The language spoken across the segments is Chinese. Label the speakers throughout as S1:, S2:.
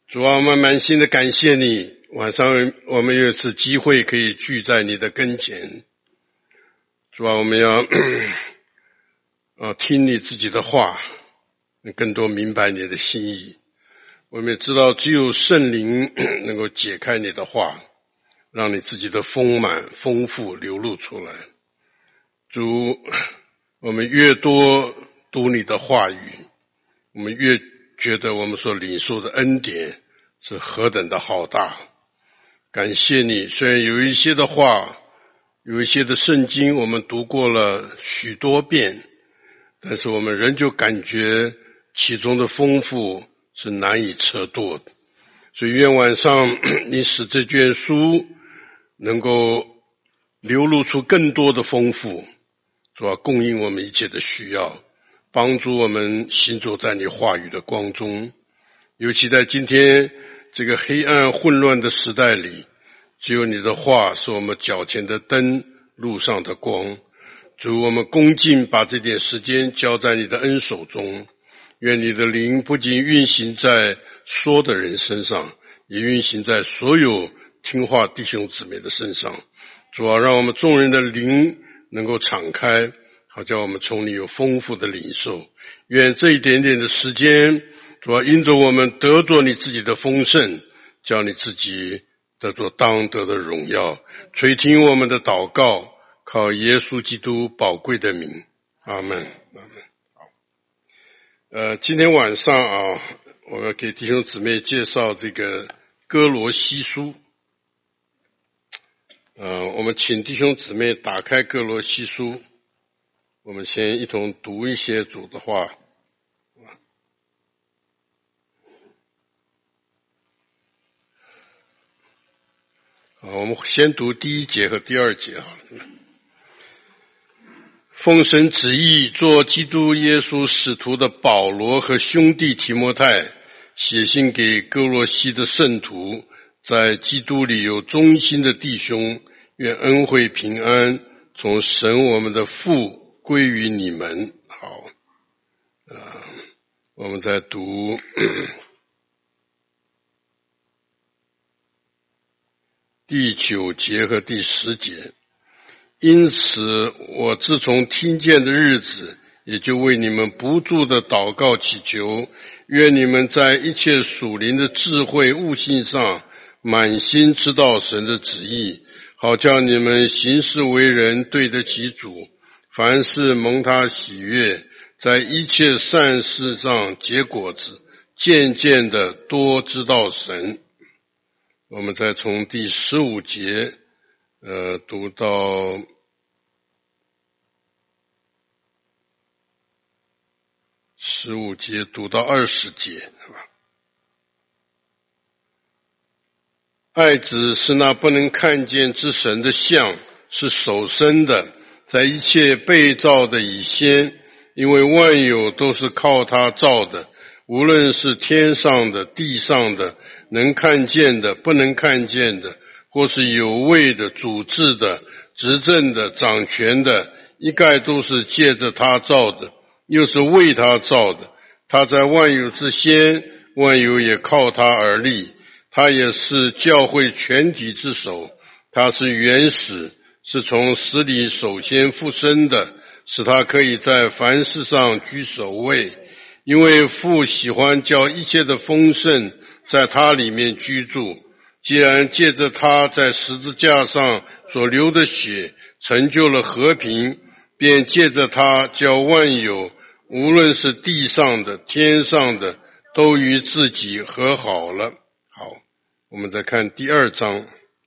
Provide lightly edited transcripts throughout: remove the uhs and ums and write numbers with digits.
S1: 主啊，我们满心的感谢你，晚上我们有一次机会可以聚在你的跟前。主啊，我们要听你自己的话，更多明白你的心意。我们也知道只有圣灵能够解开你的话，让你自己的丰满丰富流露出来。主，我们越多读你的话语，我们越觉得我们所领受的恩典是何等的浩大。感谢你，虽然有一些的话，有一些的圣经我们读过了许多遍，但是我们仍旧感觉其中的丰富是难以测度的。所以愿晚上你使这卷书能够流露出更多的丰富，主要供应我们一切的需要，帮助我们行走在你话语的光中。尤其在今天这个黑暗混乱的时代里，只有你的话是我们脚前的灯，路上的光。主，我们恭敬把这点时间交在你的恩手中，愿你的灵不仅运行在说的人身上，也运行在所有听话弟兄姊妹的身上。主啊，让我们众人的灵能够敞开，好叫我们从你有丰富的领受。愿这一点点的时间，主啊，因着我们得着你自己的丰盛，叫你自己得着当得的荣耀。垂听我们的祷告，靠耶稣基督宝贵的名，阿们，阿们。好，今天晚上我要给弟兄姊妹介绍这个哥罗西书。我们请弟兄姊妹打开哥罗西书，我们先一同读一些主的话。我们先读第一节和第二节好了。奉神旨意做基督耶稣使徒的保罗和兄弟提摩太，写信给哥罗西的圣徒，在基督里有忠心的弟兄，愿恩惠平安从神我们的父归于你们。好，我们再读第9节和第10节。因此我自从听见的日子，也就为你们不住的祷告祈求，愿你们在一切属灵的智慧悟性上满心知道神的旨意，好叫你们行事为人对得起主，凡事蒙他喜悦，在一切善事上结果子，渐渐的多知道神。我们再从第15节读到15节读到20节，是吧？爱子是那不能看见之神的像，是首生的，在一切被造的以先，因为万有都是靠他造的，无论是天上的地上的，能看见的不能看见的，或是有位的主治的执政的掌权的，一概都是借着他造的，又是为他造的。他在万有之先，万有也靠他而立。他也是教会全体之首，他是原始，是从死里首先复生的，使他可以在凡事上居首位。因为父喜欢叫一切的丰盛在他里面居住，既然借着他在十字架上所流的血成就了和平，便借着他叫万有，无论是地上的天上的，都与自己和好了。好，我们再看第2章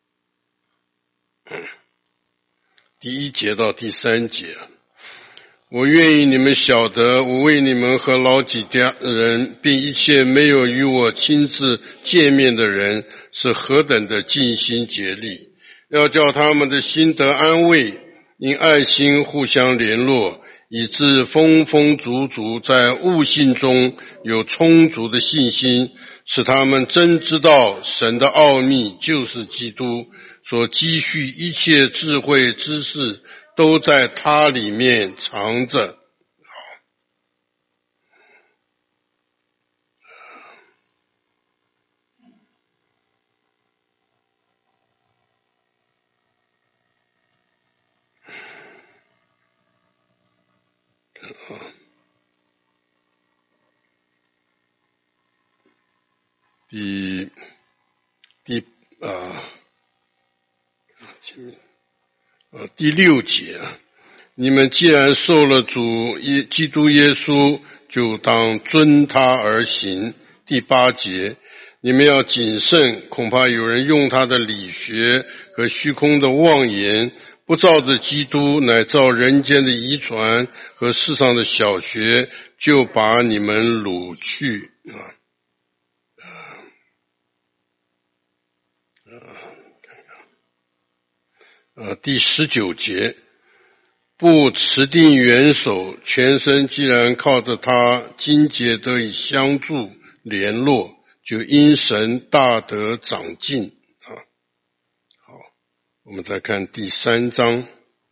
S1: 第1节到第3节。我愿意你们晓得，我为你们和老几家人，并一切没有与我亲自见面的人，是何等的尽心竭力，要叫他们的心得安慰，因爱心互相联络，以致丰丰足足在悟性中有充足的信心，使他们真知道神的奥秘就是基督，所积蓄一切智慧知识都在他里面藏着。 第6节啊，你们既然受了主基督耶稣，就当遵他而行。第8节，你们要谨慎，恐怕有人用他的理学和虚空的妄言，不照着基督，乃照人间的遗传和世上的小学，就把你们掳去第19节，不持定元首，全身既然靠着他筋节得以相助联络，就因神大得长进好，我们再看第3章，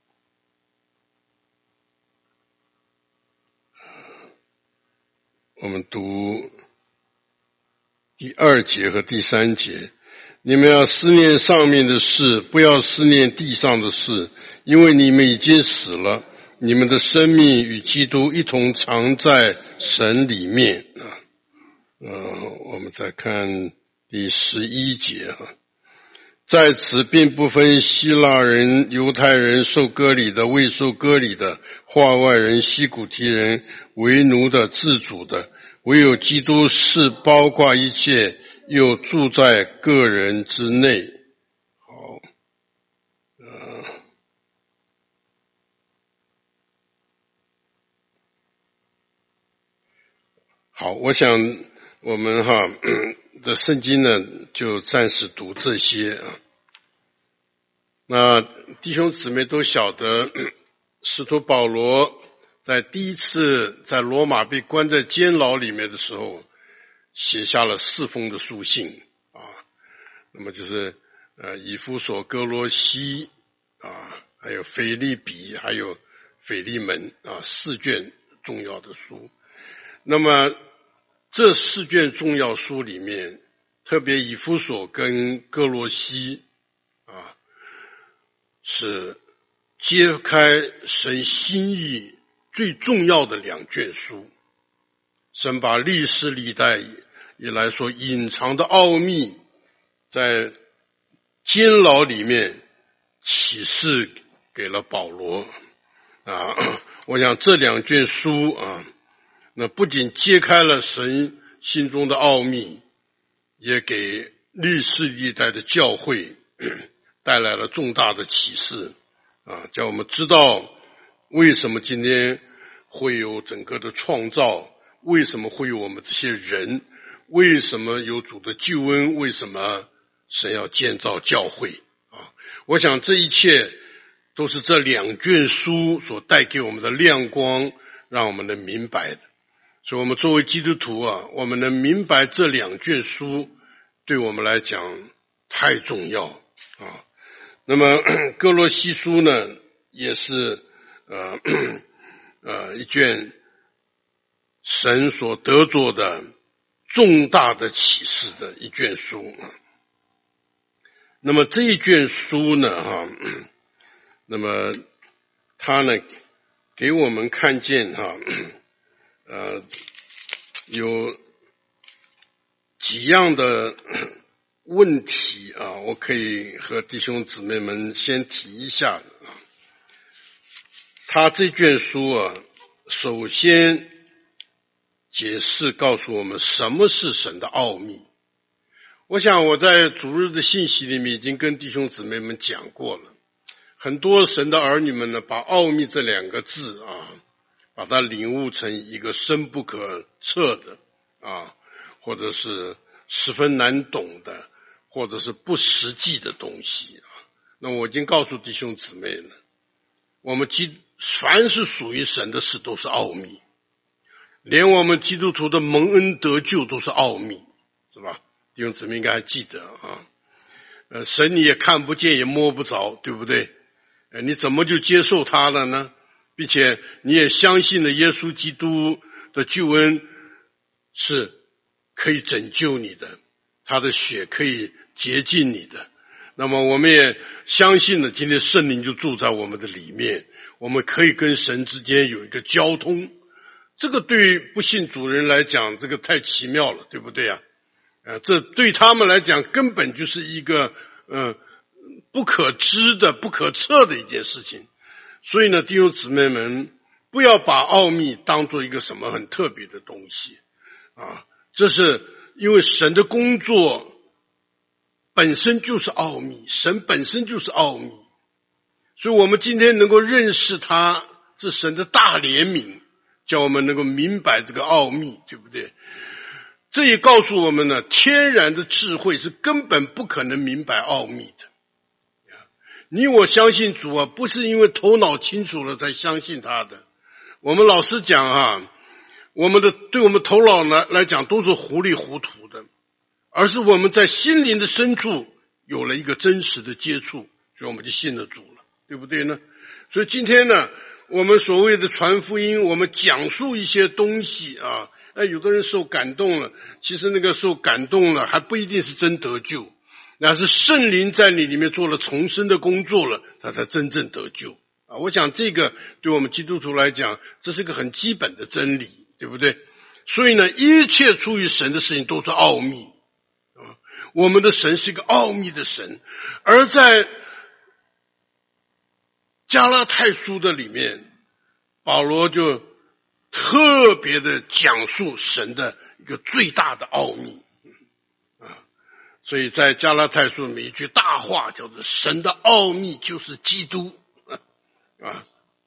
S1: 我们读第2节和第3节。你们要思念上面的事，不要思念地上的事，因为你们已经死了，你们的生命与基督一同藏在神里面我们再看第11节在此并不分希腊人、犹太人、受割礼的、未受割礼的、化外人、西古提人、为奴的、自主的，唯有基督是包括一切，又住在个人之内。好，我想我们的圣经呢，就暂时读这些那弟兄姊妹都晓得，使徒保罗在第一次在罗马被关在监牢里面的时候，写下了4封的书信那么就是以弗所、哥罗西还有腓立比，还有腓利门4卷重要的书。那么这4卷重要书里面，特别以弗所跟哥罗西是揭开神心意最重要的2卷书。神把历史历代以来所隐藏的奥秘，在监牢里面启示给了保罗我想这2卷书那不仅揭开了神心中的奥秘，也给历世历代的教会带来了重大的启示叫我们知道为什么今天会有整个的创造，为什么会有我们这些人，为什么有主的救恩，为什么神要建造教会我想这一切都是这2卷书所带给我们的亮光，让我们能明白的。所以我们作为基督徒我们能明白这2卷书对我们来讲太重要那么哥罗西书呢，也是一卷神所得着的重大的启示的一卷书那么这一卷书呢那么它呢给我们看见有几样的问题我可以和弟兄姊妹们先提一下他这卷书首先解释告诉我们什么是神的奥秘。我想我在主日的信息里面已经跟弟兄姊妹们讲过了，很多神的儿女们呢，把奥秘这2个字把它领悟成一个深不可测的或者是十分难懂的，或者是不实际的东西那我已经告诉弟兄姊妹了，我们凡是属于神的事都是奥秘，连我们基督徒的蒙恩得救都是奥秘，是吧？弟兄姊妹应该还记得神你也看不见也摸不着，对不对？你怎么就接受他了呢？并且你也相信了耶稣基督的救恩是可以拯救你的，他的血可以洁净你的。那么我们也相信了今天圣灵就住在我们的里面，我们可以跟神之间有一个交通。这个对不信主人来讲，这个太奇妙了，对不对这对他们来讲根本就是一个不可知的不可测的一件事情。所以呢，弟兄姊妹们，不要把奥秘当作一个什么很特别的东西啊！这是因为神的工作本身就是奥秘，神本身就是奥秘，所以我们今天能够认识他，是神的大怜悯，叫我们能够明白这个奥秘，对不对？这也告诉我们呢，天然的智慧是根本不可能明白奥秘的。你我相信主啊，不是因为头脑清楚了才相信他的。我们老实讲啊，对我们头脑来讲都是糊里糊涂的，而是我们在心灵的深处有了一个真实的接触，所以我们就信了主了，对不对呢？所以今天呢，我们所谓的传福音，我们讲述一些东西啊，有的人受感动了，其实那个受感动了还不一定是真得救，那是圣灵在你里面做了重生的工作了，他才真正得救啊！我想这个对我们基督徒来讲，这是个很基本的真理，对不对？所以呢，一切出于神的事情都是奥秘啊！我们的神是一个奥秘的神，而在加拉太书的里面，保罗就特别的讲述神的一个最大的奥秘啊！所以在加拉太书里面一句大话叫做神的奥秘就是基督啊，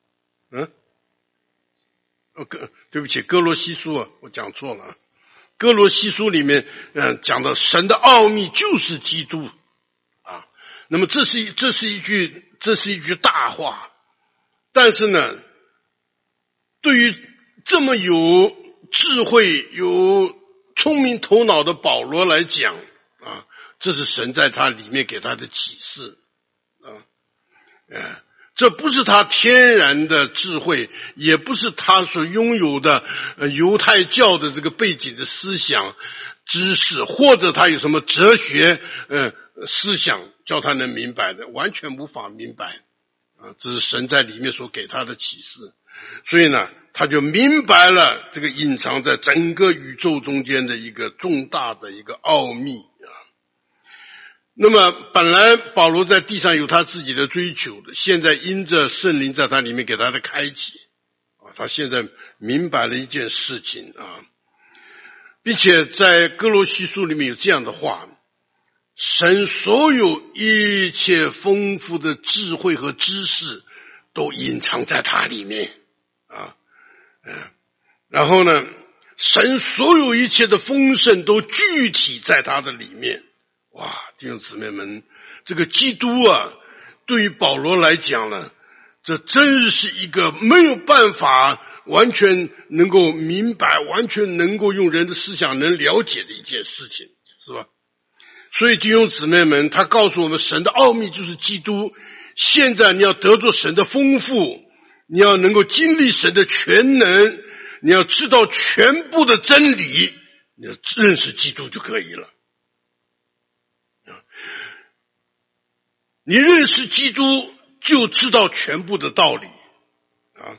S1: 对不起，哥罗西书啊，我讲错了啊。哥罗西书里面讲的神的奥秘就是基督啊。那么这是一句大话，但是呢，对于这么有智慧有聪明头脑的保罗来讲啊，这是神在他里面给他的启示啊，这不是他天然的智慧，也不是他所拥有的犹太教的这个背景的思想知识，或者他有什么哲学思想叫他能明白的，完全无法明白啊！这是神在里面所给他的启示，所以呢，他就明白了这个隐藏在整个宇宙中间的一个重大的一个奥秘啊。那么本来保罗在地上有他自己的追求的，现在因着圣灵在他里面给他的开启啊，他现在明白了一件事情啊，并且在哥罗西书里面有这样的话，神所有一切丰富的智慧和知识都隐藏在他里面啊，然后呢，神所有一切的丰盛都具体在他的里面。哇，弟兄姊妹们，这个基督啊，对于保罗来讲呢，这真是一个没有办法完全能够明白，完全能够用人的思想能了解的一件事情，是吧？所以弟兄姊妹们，他告诉我们，神的奥秘就是基督。现在你要得着神的丰富，你要能够经历神的全能，你要知道全部的真理，你要认识基督就可以了。你认识基督就知道全部的道理啊。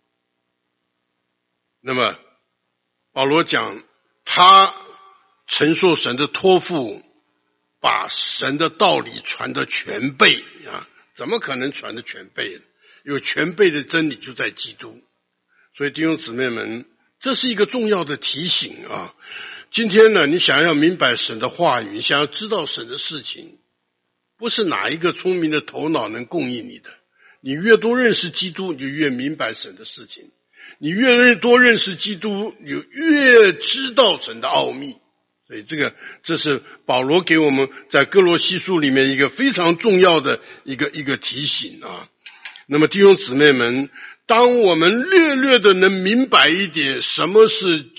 S1: 那么保罗讲，他承受神的托付，把神的道理传得全备啊，怎么可能传得全备呢？有全备的真理就在基督。所以弟兄姊妹们，这是一个重要的提醒啊。今天呢，你想要明白神的话语，你想要知道神的事情，不是哪一个聪明的头脑能供应你的。你越多认识基督，你就越明白神的事情；你越多认识基督，你就越知道神的奥秘。所以这是保罗给我们在哥罗西书里面一个非常重要的一个提醒啊。那么弟兄姊妹们，当我们略的能明白一点什么是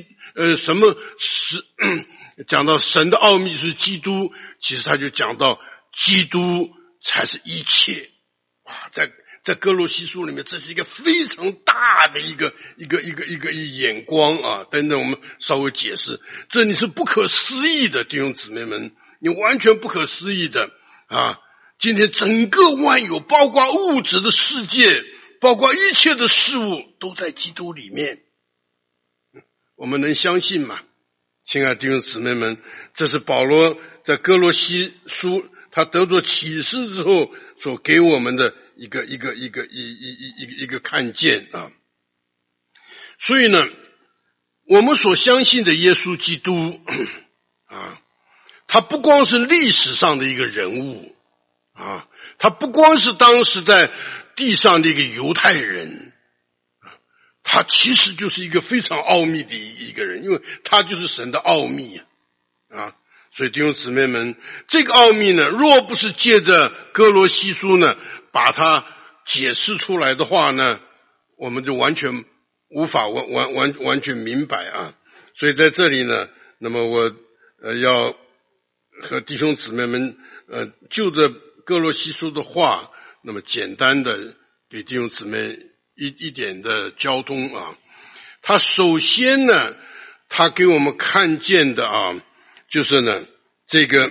S1: 讲到神的奥秘是基督，其实他就讲到基督才是一切啊！在哥罗西书里面，这是一个非常大的一个眼光啊！等等，我们稍微解释，这你是不可思议的，弟兄姊妹们，你完全不可思议的啊！今天整个万有，包括物质的世界，包括一切的事物，都在基督里面。我们能相信吗？ 亲爱的弟兄姊妹们，这是保罗在哥罗西书他得着启示之后所给我们的一个看见啊。所以呢，我们所相信的耶稣基督啊，他不光是历史上的一个人物啊，他不光是当时在地上的一个犹太人，他其实就是一个非常奥秘的一个人，因为他就是神的奥秘啊。所以弟兄姊妹们，这个奥秘呢，若不是借着哥罗西书呢把它解释出来的话呢，我们就完全无法完全明白啊。所以在这里呢，那么我要和弟兄姊妹们就着哥罗西书的话，那么简单的给弟兄姊妹一点的交通啊。他首先呢，他给我们看见的啊，就是呢，这个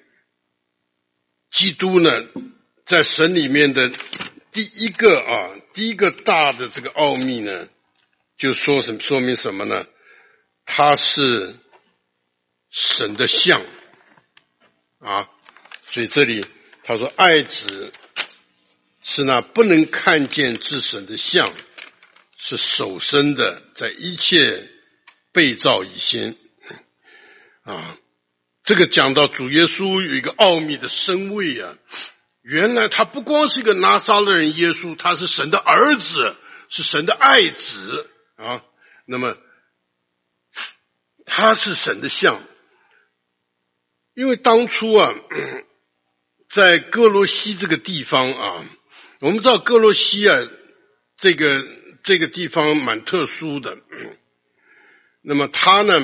S1: 基督呢，在神里面的第一个大的这个奥秘呢，就说明什么呢？他是神的像啊，所以这里他说，爱子是那不能看见之神的像，是首生的，在一切被造以先啊。这个讲到主耶稣有一个奥秘的身位啊，原来他不光是一个拿撒勒人耶稣，他是神的儿子，是神的爱子啊。那么他是神的像，因为当初啊，在哥罗西这个地方啊，我们知道哥罗西啊，这个地方蛮特殊的。那么他呢，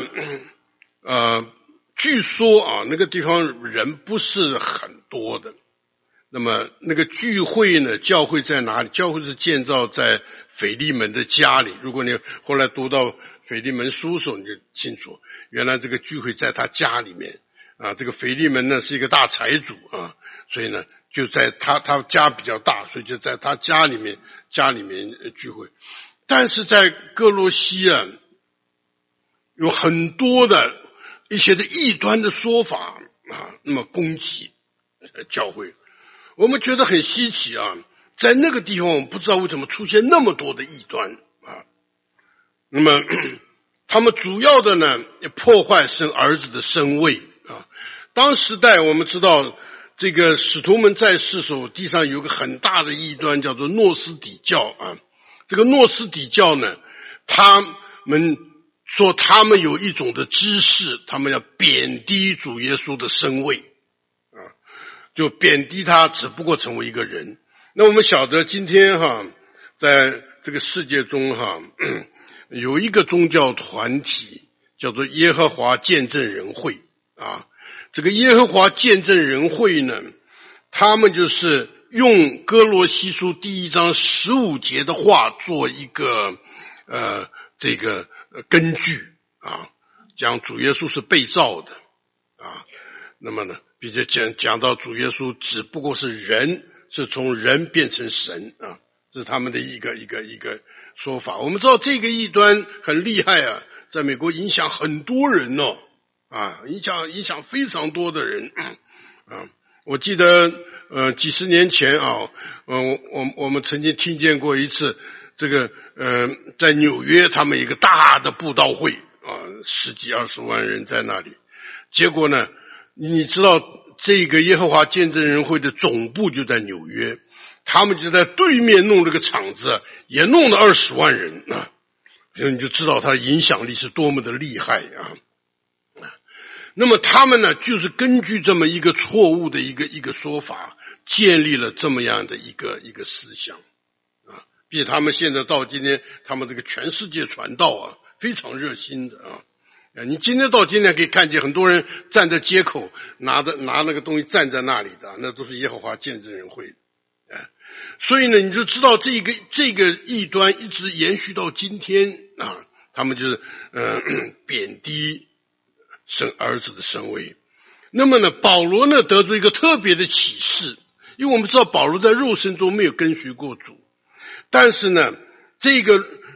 S1: 据说啊，那个地方人不是很多的。那么那个聚会呢，教会在哪里？教会是建造在腓利门的家里。如果你后来读到腓利门书的时候，你就清楚，原来这个聚会在他家里面啊。这个腓利门呢是一个大财主啊，所以呢就在他家比较大，所以就在他家里面聚会。但是在哥罗西啊，有很多的一些的异端的说法啊，那么攻击教会，我们觉得很稀奇啊。在那个地方，我们不知道为什么出现那么多的异端啊。那么他们主要的呢，破坏神儿子的身位啊。当时代我们知道，这个使徒们在世时候，地上有个很大的异端，叫做诺斯底教啊。这个诺斯底教呢，他们说他们有一种的知识，他们要贬低主耶稣的身位啊，就贬低他只不过成为一个人。那我们晓得今天在这个世界中有一个宗教团体叫做耶和华见证人会啊。这个耶和华见证人会呢，他们就是用哥罗西书第1章15节的话做一个这个根据啊，讲主耶稣是被造的啊。那么呢，并且讲到主耶稣只不过是人，是从人变成神啊，这是他们的一个说法。我们知道这个异端很厉害啊，在美国影响很多人啊，影响非常多的人啊。我记得几十年前啊，我们曾经听见过一次这个在纽约他们一个大的布道会啊，10几20万人在那里。结果呢，你知道这个耶和华见证人会的总部就在纽约，他们就在对面弄这个场子，也弄了20万人啊，所以你就知道他的影响力是多么的厉害啊。那么他们呢，就是根据这么一个错误的一个说法，建立了这么样的一个思想啊，并且他们现在到今天，他们这个全世界传道啊，非常热心的啊。你今天可以看见很多人站在街口，拿那个东西站在那里的，那都是耶和华见证人会所以呢，你就知道这个异端一直延续到今天啊，他们就是贬低神儿子的身位。那么呢，保罗呢得出一个特别的启示，因为我们知道保罗在肉身中没有跟随过主，但是呢，这个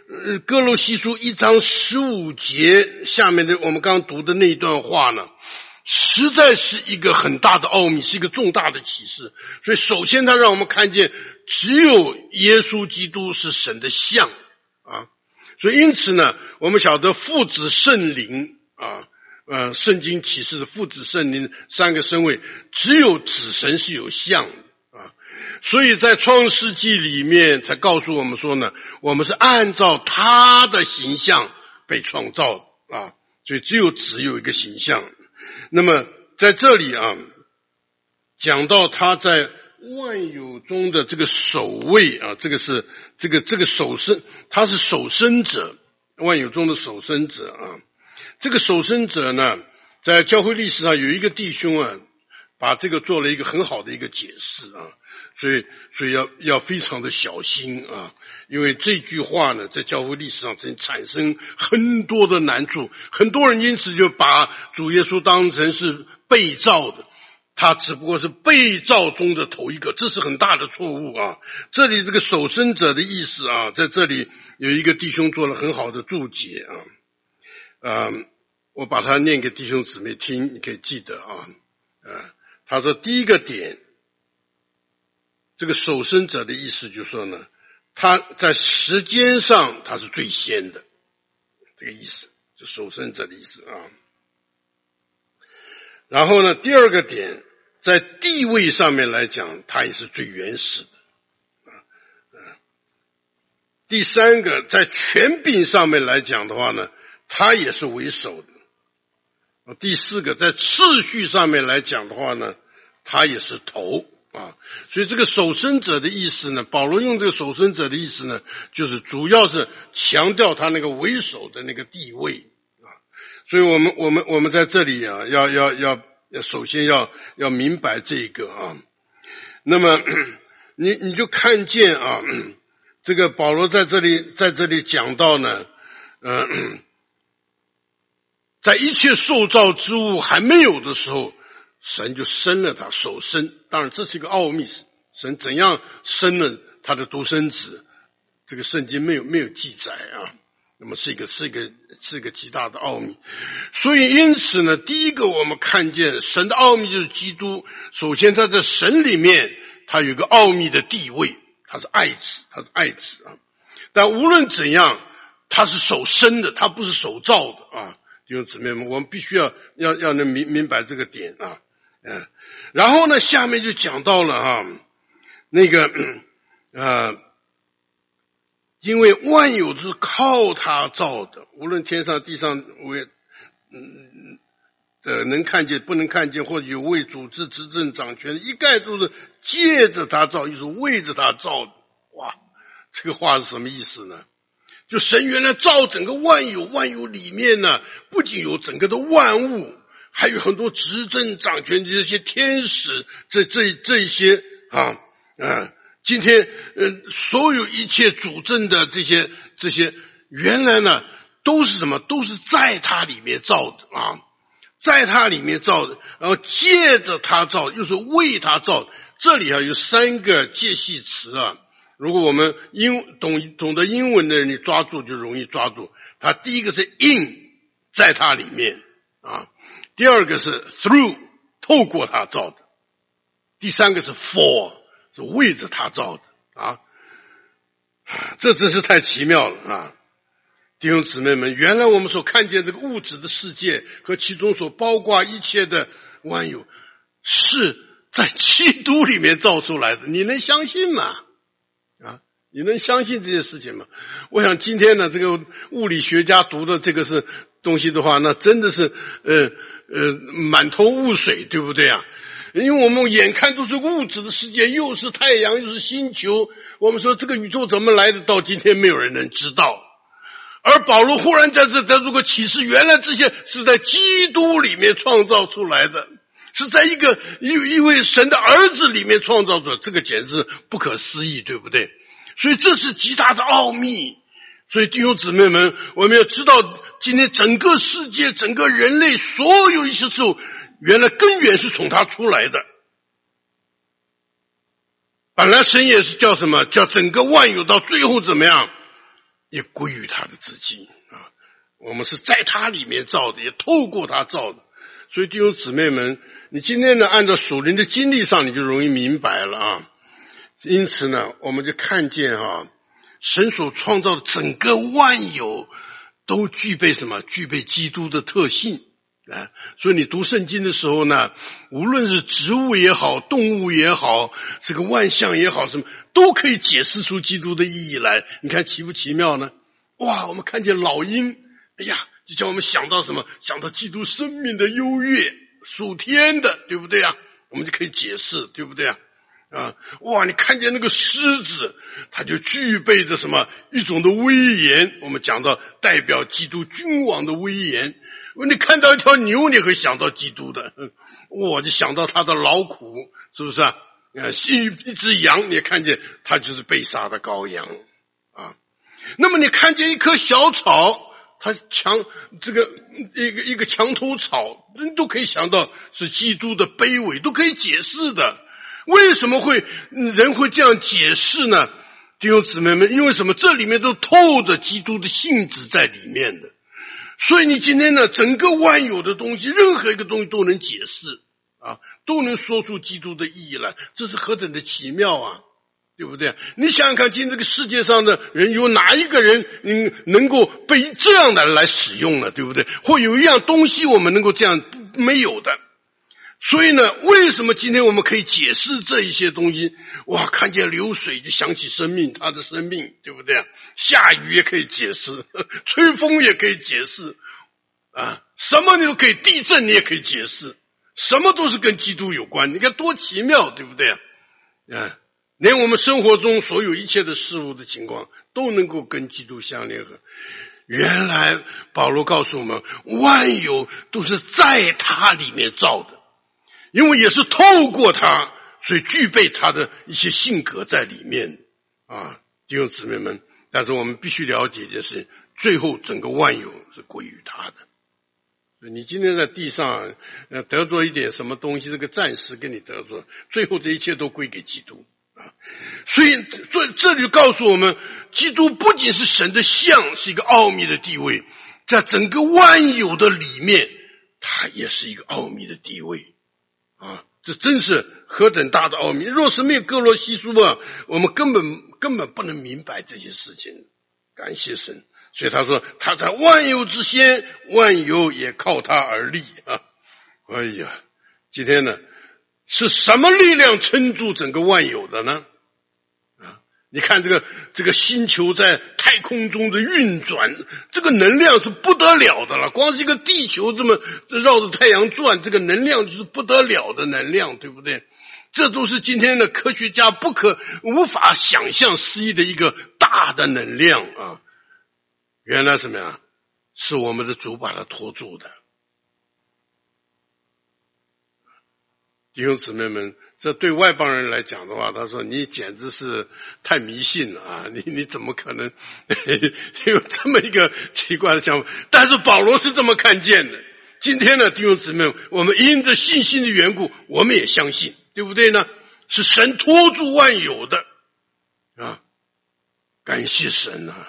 S1: 哥罗西书1章15节下面的我们刚刚读的那一段话呢，实在是一个很大的奥秘，是一个重大的启示。所以首先他让我们看见只有耶稣基督是神的像啊，所以因此呢，我们晓得父子圣灵啊，圣经启示的父子圣灵三个身位，只有子神是有像的啊，所以在创世纪里面才告诉我们说呢，我们是按照他的形象被创造的啊，所以只有子有一个形象。那么在这里啊，讲到他在万有中的这个首位啊，这个首生，他是首生者，万有中的首生者啊。这个首生者呢，在教会历史上有一个弟兄啊，把这个做了一个很好的一个解释啊，所以要非常的小心啊，因为这句话呢，在教会历史上曾产生很多的难处，很多人因此就把主耶稣当成是被造的，他只不过是被造中的头一个，这是很大的错误啊。这里这个首生者的意思啊，在这里有一个弟兄做了很好的注解啊，我把它念给弟兄姊妹听，你可以记得啊。他说第一个点，这个首生者的意思就是说呢，他在时间上他是最先的，这个意思，就首生者的意思啊。然后呢，第二个点，在地位上面来讲，他也是最原始的第三个，在权柄上面来讲的话呢，他也是为首的。第四个，在次序上面来讲的话呢，他也是头啊。所以这个首生者的意思呢，保罗用这个首生者的意思呢，就是主要是强调他那个为首的那个地位啊。所以我们在这里啊，要首先要明白这个啊。那么你就看见啊，这个保罗在这里讲到呢，在一切受造之物还没有的时候，神就生了他，首生。当然这是一个奥秘，神怎样生了他的独生子，这个圣经没有记载啊。那么是一个极大的奥秘。所以因此呢，第一个我们看见神的奥秘就是基督。首先他在神里面他有一个奥秘的地位，他是爱子啊。但无论怎样，他是首生的，他不是首造的啊。弟兄姊妹们，我们必须要能明白这个点啊。然后呢，下面就讲到了啊，那个因为万有是靠他造的，无论天上地上能看见不能看见，或者有位主治执政掌权，一概都是借着他造，又是为着他造的。哇，这个话是什么意思呢？就神原来造整个万有，万有里面呢，不仅有整个的万物，还有很多执政掌权的这些天使，这一些今天所有一切主政的这些原来呢都是什么？都是在他里面造的啊，在他里面造的，然后借着他造，又是为他造。这里有三个介系词啊。如果我们懂得英文的人，你抓住就容易抓住。它第一个是 in， 在它里面啊；第二个是 through， 透过它造的；第三个是 for， 是为着它造的啊。这真是太奇妙了啊！弟兄姊妹们，原来我们所看见这个物质的世界和其中所包括一切的万有，是在基督里面造出来的，你能相信吗？你能相信这些事情吗？我想今天呢，这个物理学家读的这个是东西的话，那真的是满头雾水，对不对啊？因为我们眼看都是物质的世界，又是太阳，又是星球，我们说这个宇宙怎么来的，到今天没有人能知道。而保罗忽然在这得出个启示，原来这些是在基督里面创造出来的，是在一位神的儿子里面创造出来，这个简直不可思议，对不对？所以这是极大的奥秘。所以弟兄姊妹们，我们要知道今天整个世界，整个人类所有一些事物，原来根源是从他出来的。本来神也是叫什么？叫整个万有到最后怎么样？ 也归于他的自己啊。我们是在他里面造的，也透过他造的。所以弟兄姊妹们，你今天呢，按照属灵的经历上，你就容易明白了啊。因此呢，我们就看见神所创造的整个万有都具备什么？具备基督的特性啊。所以你读圣经的时候呢，无论是植物也好，动物也好，这个万象也好，什么都可以解释出基督的意义来。你看奇不奇妙呢？哇，我们看见老鹰，哎呀，就叫我们想到什么？想到基督生命的优越，属天的，对不对啊？我们就可以解释，对不对啊？哇，你看见那个狮子，它就具备着什么一种的威严，我们讲到代表基督君王的威严。你看到一条牛，你会想到基督的，哇，就想到他的劳苦，是不是啊？一只羊，你也看见它就是被杀的羔羊啊。那么你看见一棵小草，它一个墙头草，人都可以想到是基督的卑微，都可以解释的。为什么人会这样解释呢？弟兄姊妹们，因为什么？这里面都透着基督的性质在里面的。所以你今天呢，整个万有的东西，任何一个东西都能解释啊，都能说出基督的意义来，这是何等的奇妙啊，对不对？你想想看，今天这个世界上的人，有哪一个人能够被这样的来使用呢？对不对？或有一样东西我们能够这样没有的。所以呢，为什么今天我们可以解释这一些东西？哇，看见流水就想起生命，他的生命，对不对？下雨也可以解释，吹风也可以解释啊，什么你都可以，地震你也可以解释，什么都是跟基督有关。你看多奇妙，对不对啊？连我们生活中所有一切的事物的情况都能够跟基督相联合。原来保罗告诉我们，万有都是在他里面造的。因为也是透过他，所以具备他的一些性格在里面啊，弟兄姊妹们。但是我们必须了解一件事情，最后整个万有是归于他的。所以你今天在地上得着一点什么东西，这个暂时跟你得着，最后这一切都归给基督啊。所以这里告诉我们，基督不仅是神的像，是一个奥秘的地位，在整个万有的里面，他也是一个奥秘的地位。这真是何等大的奥秘！若是没有哥罗西书啊，我们根本不能明白这些事情。感谢神，所以他说他在万有之先，万有也靠他而立啊！哎呀，今天呢，是什么力量撑住整个万有的呢？你看这个星球在太空中的运转，这个能量是不得了的了。光是一个地球这么绕着太阳转，这个能量就是不得了的能量，对不对？这都是今天的科学家无法想象思议的一个大的能量啊！原来什么呀？是我们的主把它托住的。弟兄姊妹们，这对外邦人来讲的话，他说你简直是太迷信了啊！你怎么可能有这么一个奇怪的想法？但是保罗是这么看见的。今天呢，弟兄姊妹，我们因着信心的缘故，我们也相信，对不对呢？是神托住万有的啊！感谢神啊！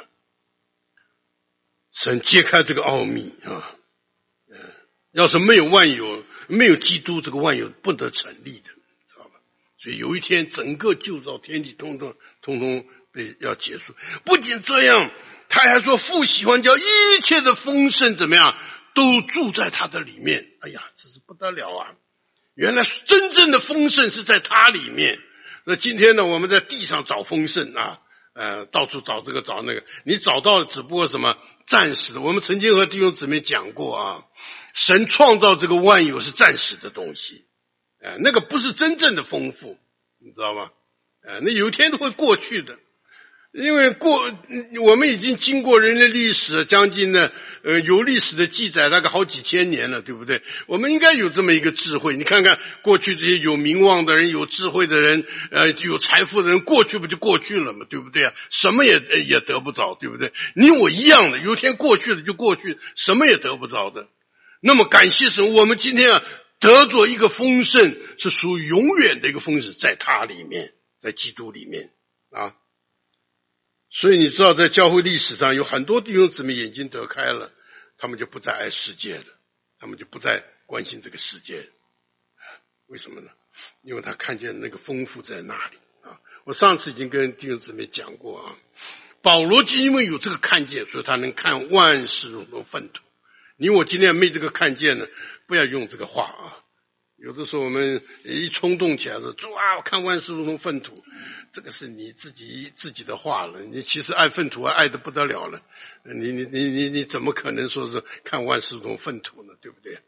S1: 神揭开这个奥秘啊！要是没有万有，没有基督，这个万有不得成立的，知道吧？所以有一天，整个旧造天地通通被要结束。不仅这样，他还说父喜欢叫一切的丰盛怎么样，都住在他的里面。哎呀，这是不得了啊！原来真正的丰盛是在他里面。那今天呢，我们在地上找丰盛啊，到处找这个找那个，你找到了只不过什么暂时的。我们曾经和弟兄姊妹讲过啊，神创造这个万有是暂时的东西，那个不是真正的丰富，你知道吗？那有一天都会过去的。因为我们已经经过人类历史将近呢，有历史的记载大概好几千年了，对不对？我们应该有这么一个智慧。你看看过去这些有名望的人、有智慧的人、有财富的人，过去不就过去了吗？对不对啊？什么也得不着，对不对？你我一样的，有一天过去了就过去，什么也得不着的。那么感谢神，我们今天得着一个丰盛，是属于永远的一个丰盛，在他里面，在基督里面啊。 所以你知道在教会历史上有很多弟兄姊妹眼睛得开了，他们就不再爱世界了，他们就不再关心这个世界。为什么呢？因为他看见那个丰富在那里啊！我上次已经跟弟兄姊妹讲过啊，保罗就因为有这个看见，所以他能看万事如同粪土。你我今天没这个看见呢，不要用这个话啊。有的时候我们一冲动起来说主啊，我看万事如同粪土，这个是你自己的话了。你其实爱粪土爱得不得了了，你怎么可能说是看万事如同粪土呢？对不对？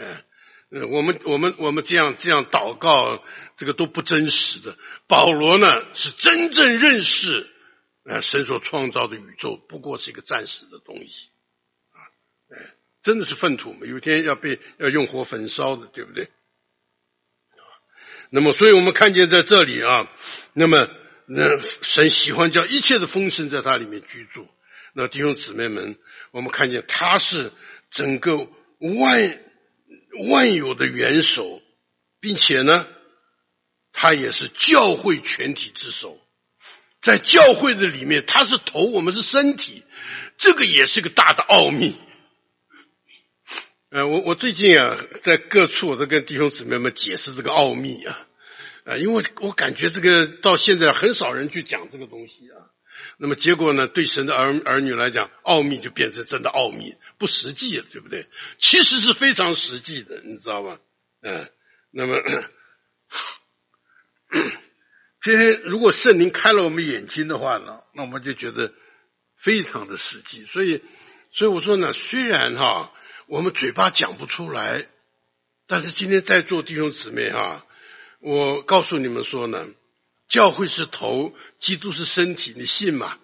S1: 我们这样祷告，这个都不真实的。保罗呢是真正认识神所创造的宇宙不过是一个暂时的东西啊，真的是粪土嘛，有一天要用火焚烧的，对不对？那么所以我们看见在这里啊，那么神喜欢叫一切的丰盛在他里面居住。那弟兄姊妹们，我们看见他是整个万有的元首，并且呢他也是教会全体之首。在教会的里面他是头，我们是身体，这个也是个大的奥秘。我最近啊，在各处我都跟弟兄姊妹们解释这个奥秘啊，因为我感觉这个到现在很少人去讲这个东西啊。那么结果呢，对神的儿女来讲，奥秘就变成真的奥秘，不实际了，对不对？其实是非常实际的，你知道吗？那么今天如果圣灵开了我们眼睛的话呢，那我们就觉得非常的实际。所以我说呢，虽然我们嘴巴讲不出来，但是今天在座弟兄姊妹我告诉你们说呢，教会是头，基督是身体，你信吗？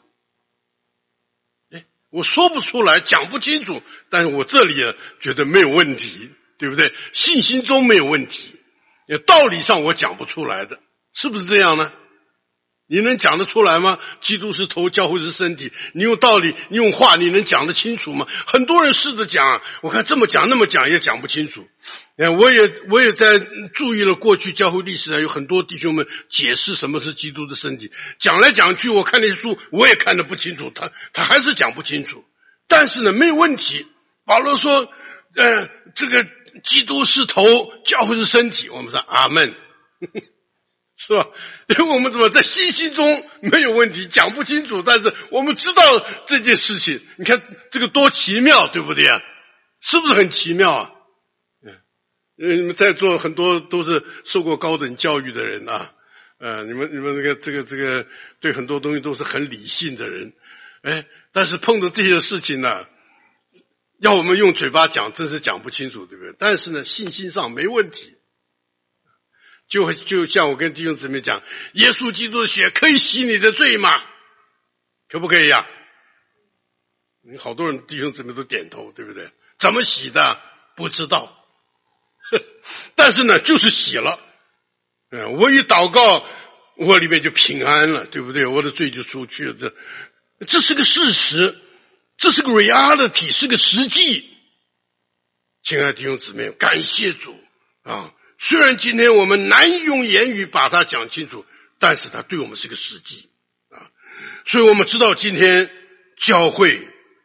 S1: 我说不出来，讲不清楚，但是我这里觉得没有问题，对不对？信心中没有问题，道理上我讲不出来的，是不是这样呢？你能讲得出来吗？基督是头，教会是身体，你用道理，你用话，你能讲得清楚吗？很多人试着讲，我看这么讲那么讲也讲不清楚。我也在注意了过去教会历史上有很多弟兄们解释什么是基督的身体，讲来讲去我看那些书我也看得不清楚，他还是讲不清楚。但是呢没有问题，保罗说这个基督是头，教会是身体，我们说阿们是吧？因为我们怎么在信心中没有问题，讲不清楚，但是我们知道这件事情，你看这个多奇妙，对不对啊？是不是很奇妙啊？你们在座很多都是受过高等教育的人啊，你们这个对很多东西都是很理性的人，但是碰到这些事情呢，要我们用嘴巴讲，真是讲不清楚，对不对？但是呢，信心上没问题。就像我跟弟兄姊妹讲，耶稣基督的血可以洗你的罪吗？可不可以呀？好多人弟兄姊妹都点头，对不对？怎么洗的？不知道。但是呢，就是洗了。我一祷告，我里面就平安了，对不对？我的罪就出去了。这是个事实，这是个 reality， 是个实际。亲爱的弟兄姊妹，感谢主啊！虽然今天我们难以用言语把它讲清楚，但是它对我们是个实际啊。所以我们知道今天教会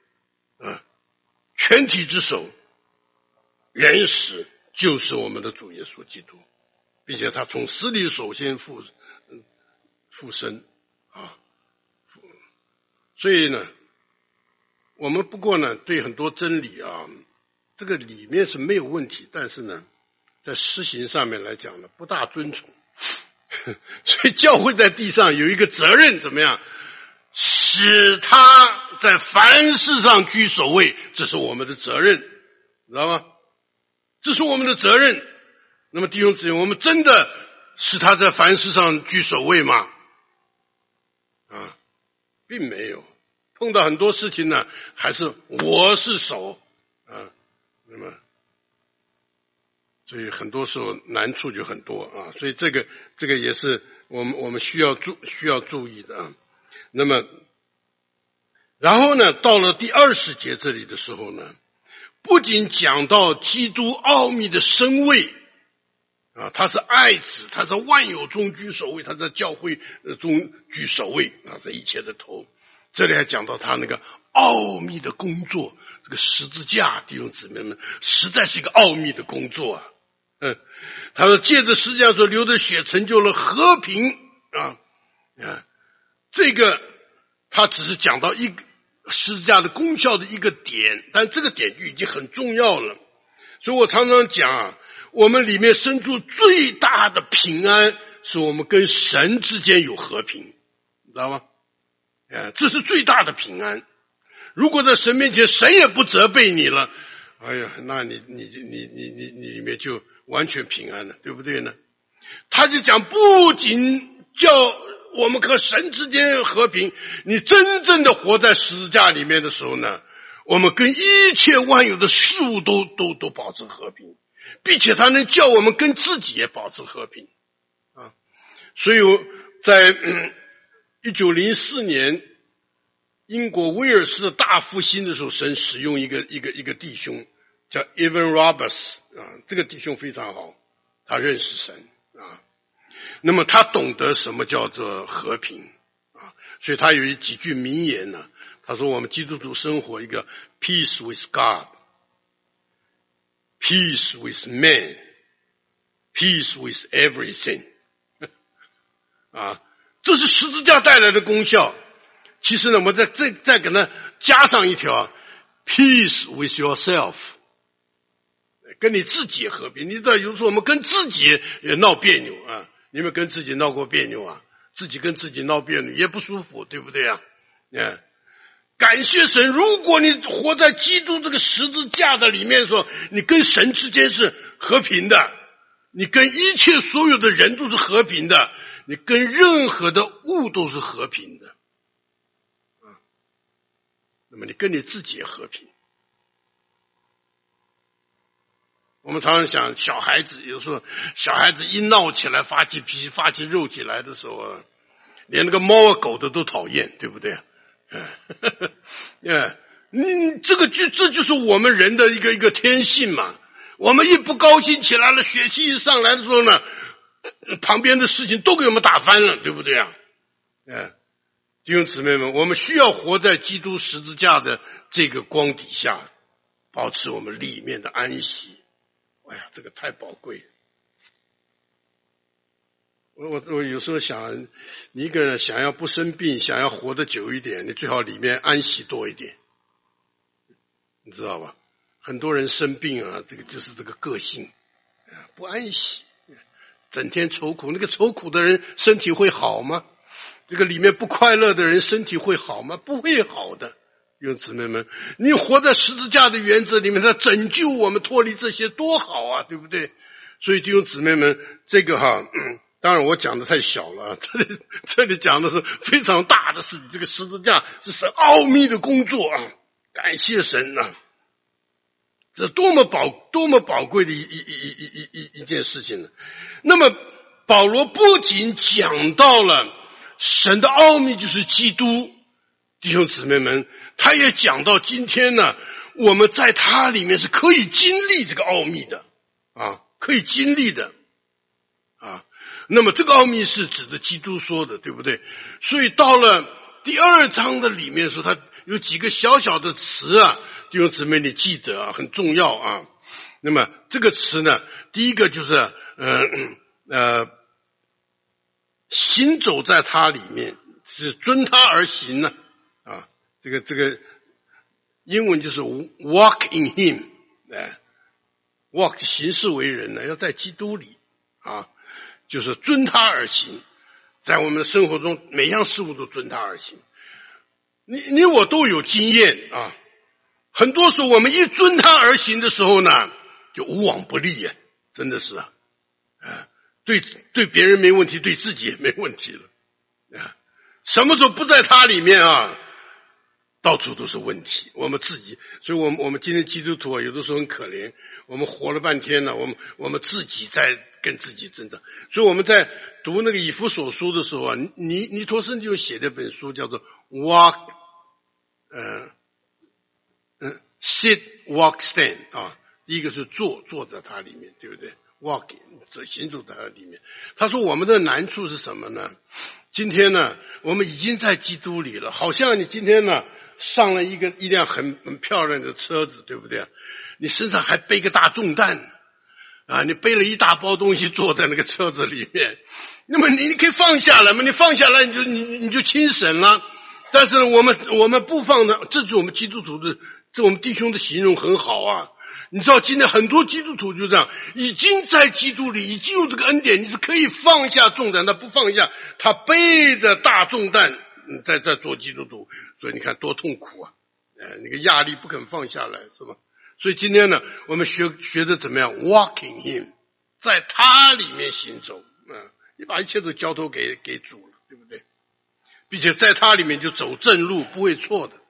S1: 全体之首原始就是我们的主耶稣基督，并且他从死里首先复生啊。所以呢，我们不过呢对很多真理这个里面是没有问题，但是呢在施行上面来讲呢不大遵从。所以教会在地上有一个责任，怎么样使他在凡事上居首位，这是我们的责任，知道吗？这是我们的责任。那么弟兄姊妹，我们真的使他在凡事上居首位吗？并没有。碰到很多事情呢还是我是首那么所以很多时候难处就很多所以这个也是我们需要注意的那么然后呢，到了第20节这里的时候呢，不仅讲到基督奥秘的身位他是爱子，他在万有中居首位，他在教会中居首位，他是一切的头。 这里还讲到他那个奥秘的工作，这个十字架，弟兄姊妹们，实在是一个奥秘的工作啊。他说借着十字架所流的血成就了和平啊。这个他只是讲到一个十字架的功效的一个点，但这个点就已经很重要了。所以我常常讲啊，我们里面生出最大的平安，是我们跟神之间有和平，你知道吗？这是最大的平安。如果在神面前神也不责备你了，哎呀，那你里面就完全平安了，对不对呢？他就讲，不仅叫我们和神之间和平，你真正的活在十字架里面的时候呢，我们跟一切万有的事物都保持和平，并且他能叫我们跟自己也保持和平啊。所以在1904年英国威尔士的大复兴的时候，神使用一个弟兄叫 Evan Roberts 啊，这个弟兄非常好，他认识神啊，那么他懂得什么叫做和平啊，所以他有几句名言呢，他说我们基督徒生活一个 peace with God, peace with man, peace with everything 啊，这是十字架带来的功效。其实呢，我们再给它加上一条 peace with yourself， 跟你自己和平。你知道有时候我们跟自己也闹别扭啊，你们跟自己闹过别扭啊？自己跟自己闹别扭也不舒服，对不对啊？感谢神，如果你活在基督这个十字架的里面说，你跟神之间是和平的，你跟一切所有的人都是和平的，你跟任何的物都是和平的啊。那么你跟你自己也和平。我们常常想小孩子，有时候小孩子一闹起来发起脾气发起肉起来的时候，连那个猫啊狗的都讨厌，对不对？这就是我们人的一个天性嘛。我们一不高兴起来了，血气一上来的时候呢，旁边的事情都给我们打翻了，对不对啊？弟兄姊妹们，我们需要活在基督十字架的这个光底下，保持我们里面的安息。哎呀，这个太宝贵了。我有时候想，你一个人想要不生病，想要活得久一点，你最好里面安息多一点，你知道吧？很多人生病啊，这个就是这个个性，不安息，整天愁苦。那个愁苦的人身体会好吗？这个里面不快乐的人身体会好吗？不会好的。弟兄姊妹们，你活在十字架的原则里面，他拯救我们脱离这些多好啊，对不对？所以弟兄姊妹们，这个当然我讲的太小了，这里讲的是非常大的事情。这个十字架是神奥秘的工作啊，感谢神啊！这多么宝贵的一件事情呢。那么保罗不仅讲到了神的奥秘就是基督，弟兄姊妹们，他也讲到今天呢，我们在他里面是可以经历这个奥秘的啊，可以经历的啊。那么这个奥秘是指的基督说的，对不对？所以到了第2章的里面说，他有几个小小的词啊，弟兄姊妹你记得啊，很重要啊。那么这个词呢，第一个就是行走在他里面，是遵他而行呢啊。这个英文就是 walk in him， walk 行事为人呢，要在基督里啊。就是遵他而行，在我们的生活中每样事物都遵他而行。你我都有经验啊，很多时候我们一遵他而行的时候呢，就无往不利呀，真的是对别人没问题，对自己也没问题了啊。什么时候不在他里面啊，到处都是问题。我们自己，所以我们今天基督徒啊，有的时候很可怜，我们活了半天呢，我们自己在跟自己挣扎。所以我们在读那个以弗所书的时候啊，尼托生就写了本书叫做 Walk Sit Walk Stand 啊，第一个是坐在它里面，对不对？ Walk 行走在它里面。他说我们的难处是什么呢？ 今天呢，我们已经在基督里了，好像你今天呢上了一辆很漂亮的车子，对不对？你身上还背个大重担啊，你背了一大包东西坐在那个车子里面，那么你可以放下来嘛，你放下来你就轻省了。但是我们不放的，这是我们基督徒的，这我们弟兄的形容很好啊。你知道今天很多基督徒就这样，已经在基督里，已经有这个恩典，你是可以放下重担，他不放下，他背着大重担在做基督徒，所以你看多痛苦啊！那个压力不肯放下来，是吧？所以今天呢，我们学着怎么样 walking in， 在他里面行走，你把一切都交托给主了，对不对？并且在他里面就走正路，不会错的。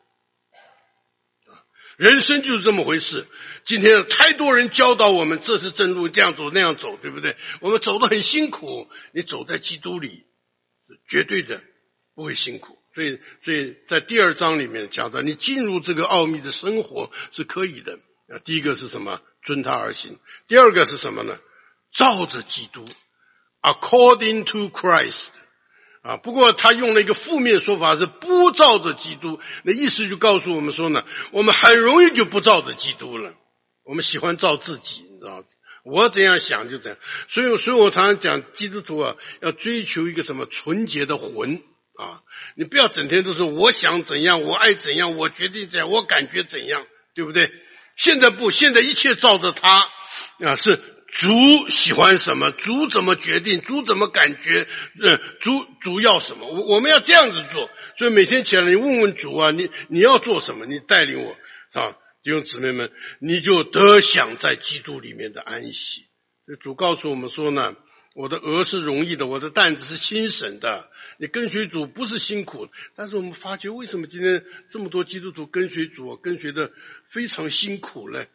S1: 人生就是这么回事。今天太多人教导我们这是正路，这样走那样走，对不对？我们走得很辛苦，你走在基督里绝对的不会辛苦。所以在第2章里面讲到，你进入这个奥秘的生活是可以的。第一个是什么？遵他而行。第二个是什么呢？照着基督 according to Christ。不过他用了一个负面说法，是不照着基督，那意思就告诉我们说呢，我们很容易就不照着基督了，我们喜欢照自己，你知道吗？我怎样想就怎样。所以我常常讲基督徒要追求一个什么纯洁的魂你不要整天都说我想怎样，我爱怎样，我决定怎样，我感觉怎样，对不对？现在一切照着他是主喜欢什么，主怎么决定，主怎么感觉，主要什么，我们要这样子做。所以每天起来你问问主你要做什么，你带领我弟兄姊妹们，你就得享在基督里面的安息。主告诉我们说呢，我的额是容易的，我的担子是轻省的。你跟随主不是辛苦，但是我们发觉为什么今天这么多基督徒跟随主跟随的非常辛苦呢？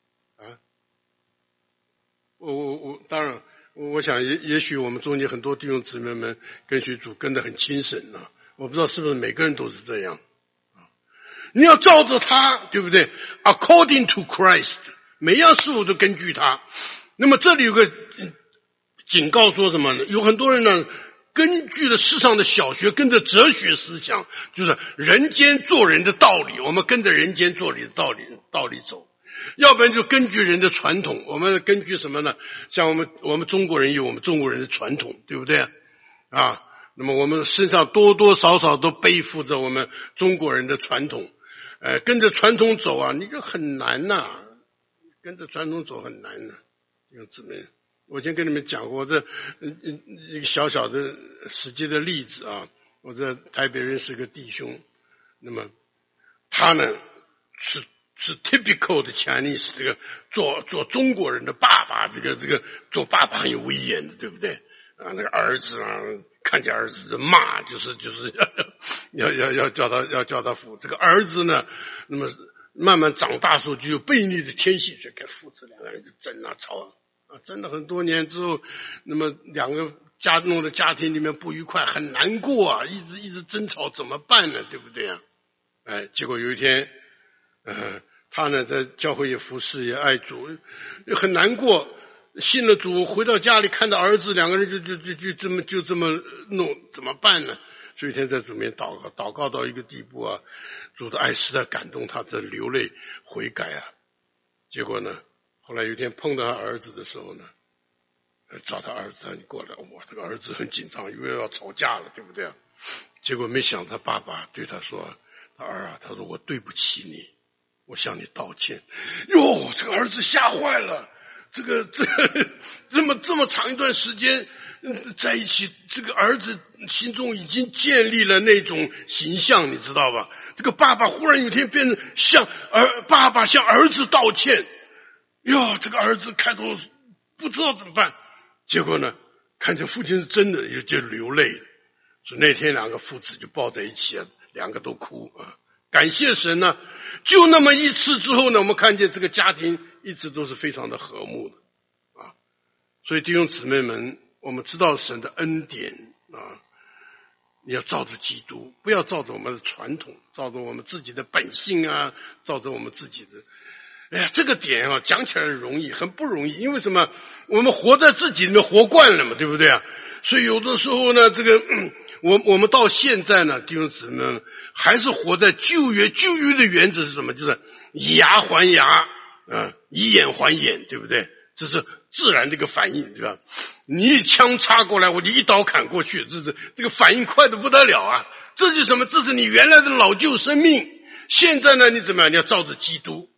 S1: 当然我想也许我们中间很多弟兄姊妹们跟随主跟得很轻省我不知道是不是每个人都是这样你要照着他，对不对？ according to Christ， 每样事物都根据他。那么这里有个警告说什么呢？有很多人呢根据了世上的小学，跟着哲学思想，就是人间做人的道理，我们跟着人间做人的道理走。要不然就根据人的传统，我们根据什么呢？像我们中国人有我们中国人的传统，对不对那么我们身上多多少少都背负着我们中国人的传统，跟着传统走你就很难跟着传统走很难弟兄姊妹，我先跟你们讲过这一个小小的实际的例子我在台北认识一个弟兄，那么他呢是 typical 的 Chinese， 这个做中国人的爸爸，这个做爸爸很有威严的，对不对那个儿子看见儿子骂，就是要叫他服。这个儿子呢，那么慢慢长大时候就有悖逆的天性，就跟父子两个人就争吵争了很多年之后，那么两个弄的家庭里面不愉快，很难过一直争吵，怎么办呢？对不对结果有一天他呢在教会也服侍也爱主，很难过，信了主回到家里看到儿子，两个人就这么弄，怎么办呢？所以一天在主面祷告到一个地步主的爱实在感动他，在流泪悔改结果呢后来有一天碰到他儿子的时候呢，找他儿子你过来，这个儿子很紧张，以为要吵架了，对不对结果没想他爸爸对他说，他儿他说我对不起你，我向你道歉。哟，这个儿子吓坏了，这么长一段时间在一起，这个儿子心中已经建立了那种形象，你知道吧？这个爸爸忽然有一天变成爸爸向儿子道歉，哟，这个儿子开头不知道怎么办，结果呢看见父亲是真的就流泪，所以那天两个父子就抱在一起两个都哭感谢神呢就那么一次之后呢，我们看见这个家庭一直都是非常的和睦的所以弟兄姊妹们，我们知道神的恩典你要照着基督，不要照着我们的传统，照着我们自己的本性照着我们自己的这个点讲起来容易，很不容易，因为什么？我们活在自己里面活惯了嘛，对不对所以有的时候呢，这个我们到现在呢，弟兄姊妹们还是活在旧约。旧约的原则是什么？就是以牙还牙，以眼还眼，对不对？这是自然的一个反应，对吧？你一枪插过来，我就一刀砍过去，这个反应快得不得了啊！这就是什么？这是你原来的老旧生命。现在呢，你怎么样？你要照着基督。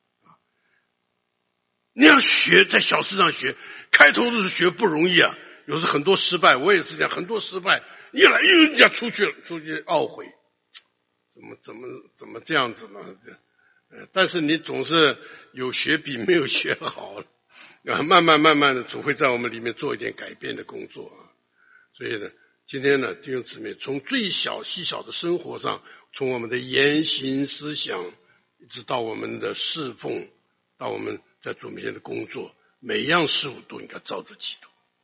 S1: 你要学，在小事上学，开头的是学不容易啊，有时很多失败，我也是这样，很多失败，一来又出去懊悔，怎么这样子呢？但是你总是有学比没有学好啊，慢慢的总会在我们里面做一点改变的工作啊。所以呢，今天呢，弟兄姊妹，从最细小的生活上，从我们的言行思想，一直到我们的侍奉，到我们在主面前的工作，每一样事物都应该照着基督。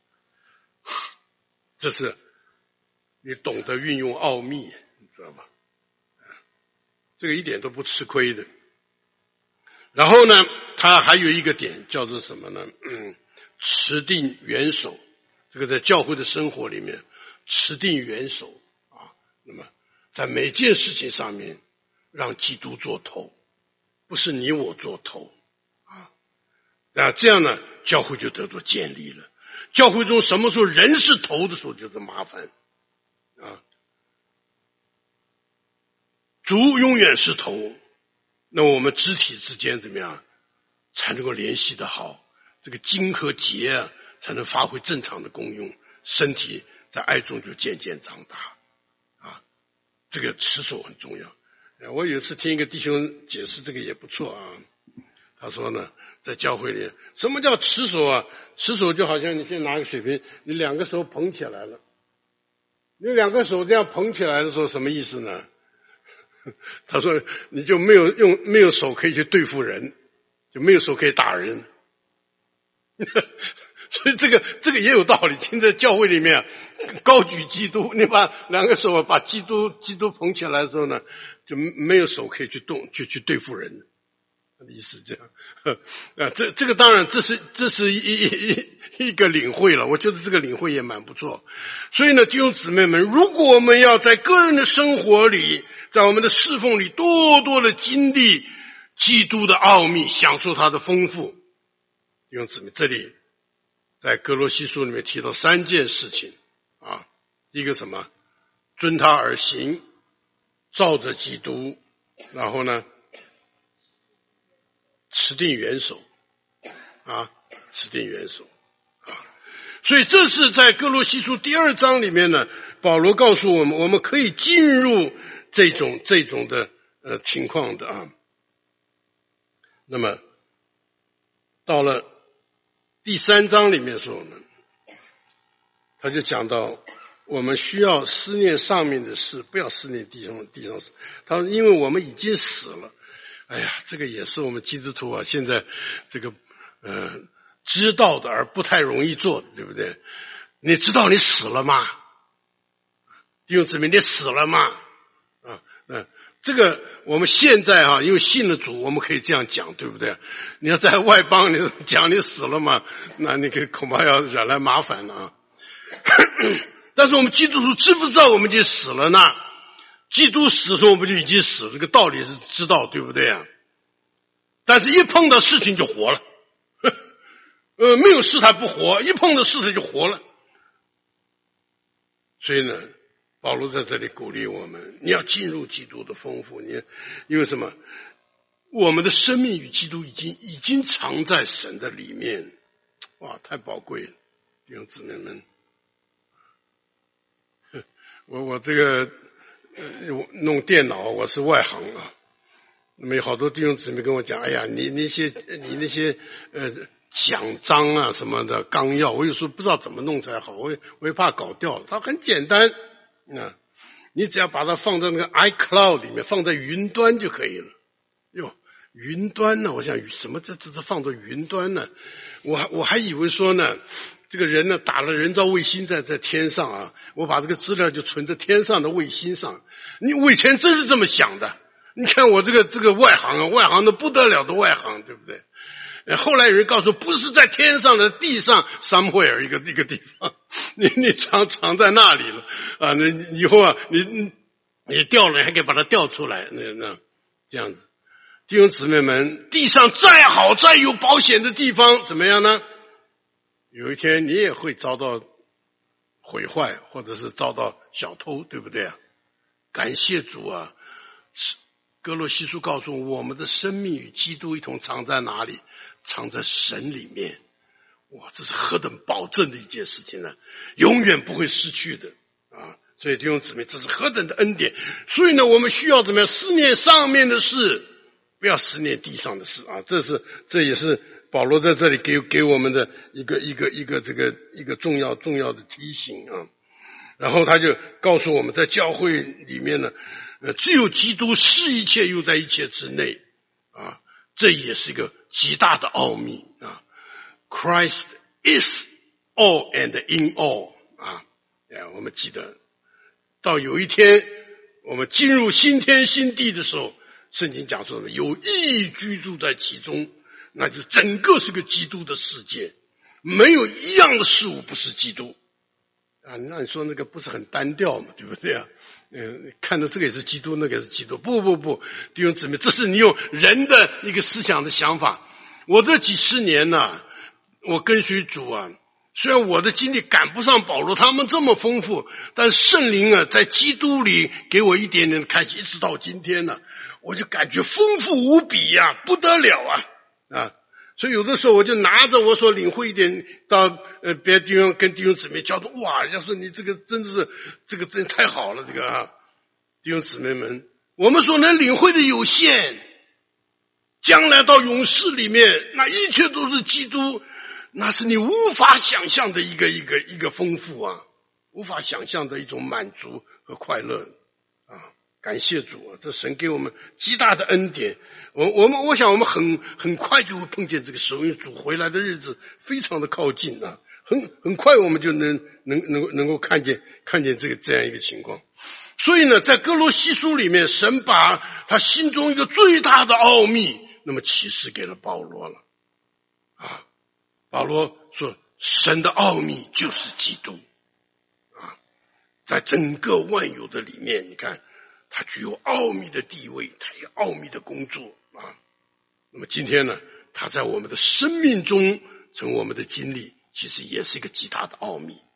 S1: 这是你懂得运用奥秘，你知道吗？这个一点都不吃亏的。然后呢，他还有一个点叫做什么呢？持定元首。这个在教会的生活里面，持定元首啊。那么在每件事情上面，让基督做头，不是你我做头啊。这样呢，教会就得到建立了。教会中什么时候人是头的时候，就是麻烦啊。主永远是头，那我们肢体之间怎么样才能够联系得好？这个筋和节啊，才能发挥正常的功用，身体在爱中就渐渐长大啊。这个持守很重要。我有一次听一个弟兄解释这个也不错啊。他说呢，在教会里，什么叫持守啊？持守就好像你现在拿个水瓶，你两个手捧起来了，你两个手这样捧起来的时候，什么意思呢？他说你就没有手可以去对付人，就没有手可以打人。所以这个也有道理。现在教会里面高举基督，你把两个手把基督捧起来的时候呢，就没有手可以去动，去对付人。他的意思这样。这个当然这是一个领会了，我觉得这个领会也蛮不错。所以呢，弟兄姊妹们，如果我们要在个人的生活里，在我们的侍奉里多多的经历基督的奥秘，享受他的丰富，弟兄姊妹，这里在哥罗西书里面提到3件事情啊。第一个什么？遵他而行，照着基督，然后呢，持定元首啊，持定元首啊。所以这是在哥罗西书第2章里面呢，保罗告诉我们，我们可以进入这种的情况的啊。那么到了第3章里面的时候呢，他就讲到我们需要思念上面的事，不要思念地上事。他说因为我们已经死了。哎呀，这个也是我们基督徒啊，现在这个知道的而不太容易做的，对不对？你知道你死了吗？弟兄姊妹，你死了吗？这个我们现在啊，因为信了主，我们可以这样讲，对不对？你要在外邦，你讲你死了吗？那你恐怕要惹来麻烦了啊。但是我们基督徒知不知道我们已经死了呢？基督死的时候我们就已经死了，这个道理是知道，对不对啊？但是一碰到事情就活了。没有事他不活，一碰到事他就活了。所以呢，保罗在这里鼓励我们，你要进入基督的丰富。因为什么？我们的生命与基督已经藏在神的里面。哇，太宝贵了，弟兄姊妹们。我这个弄电脑，我是外行啊。那么有好多弟兄姊妹跟我讲，哎呀，你那些奖章啊什么的纲要，我有时候不知道怎么弄才好，我也怕搞掉了。它很简单你只要把它放在那个 iCloud 里面，放在云端就可以了。哟，云端呢？我想什么这放在云端呢？我还以为说呢，这个人呢打了人造卫星在天上啊，我把这个资料就存在天上的卫星上。我以前真是这么想的。你看我这个外行啊，外行的不得了的外行，对不对？ 后来有人告诉不是在天上的，地上 somewhere 一个地方，你藏在那里了啊！那以后啊，你掉了还可以把它调出来，那这样子。弟兄姊妹们，地上再好再有保险的地方怎么样呢？有一天你也会遭到毁坏，或者是遭到小偷，对不对啊？感谢主啊！哥罗西书告诉我们的生命与基督一同藏在哪里？藏在神里面。哇，这是何等保证的一件事情呢？永远不会失去的啊！所以弟兄姊妹，这是何等的恩典。所以呢，我们需要怎么样？思念上面的事，不要思念地上的事啊！这也是保罗在这里给我们的一个重要的提醒啊。然后他就告诉我们，在教会里面呢，只有基督是一切，又在一切之内啊，这也是一个极大的奥秘啊。Christ is all and in all 啊，我们记得到有一天我们进入新天新地的时候，圣经讲说有义居住在其中，那就整个是个基督的世界，没有一样的事物不是基督啊。那你说那个不是很单调嘛，对不对啊？看到这个也是基督，那个也是基督，不，弟兄姊妹，这是你有人的一个思想的想法。我这几十年呢，我跟随主啊，虽然我的经历赶不上保罗他们这么丰富，但圣灵啊在基督里给我一点点的开启，一直到今天呢，我就感觉丰富无比呀，不得了啊！所以有的时候我就拿着我所领会一点到别的地方跟弟兄姊妹交通，哇，人家说你这个真的是这个真太好了，这个啊，弟兄姊妹们，我们所能领会的有限，将来到永世里面，那一切都是基督，那是你无法想象的一个丰富啊，无法想象的一种满足和快乐啊！感谢主啊，这神给我们极大的恩典。我想我们很快就会碰见这个时候，因为主回来的日子非常的靠近啊，很快我们就能够看见这样一个情况。所以呢，在哥罗西书里面，神把他心中一个最大的奥秘，那么启示给了保罗了啊。保罗说，神的奥秘就是基督啊，在整个万有的里面，你看他具有奥秘的地位，他有奥秘的工作啊。那么今天呢，他在我们的生命中成为我们的经历，其实也是一个极大的奥秘，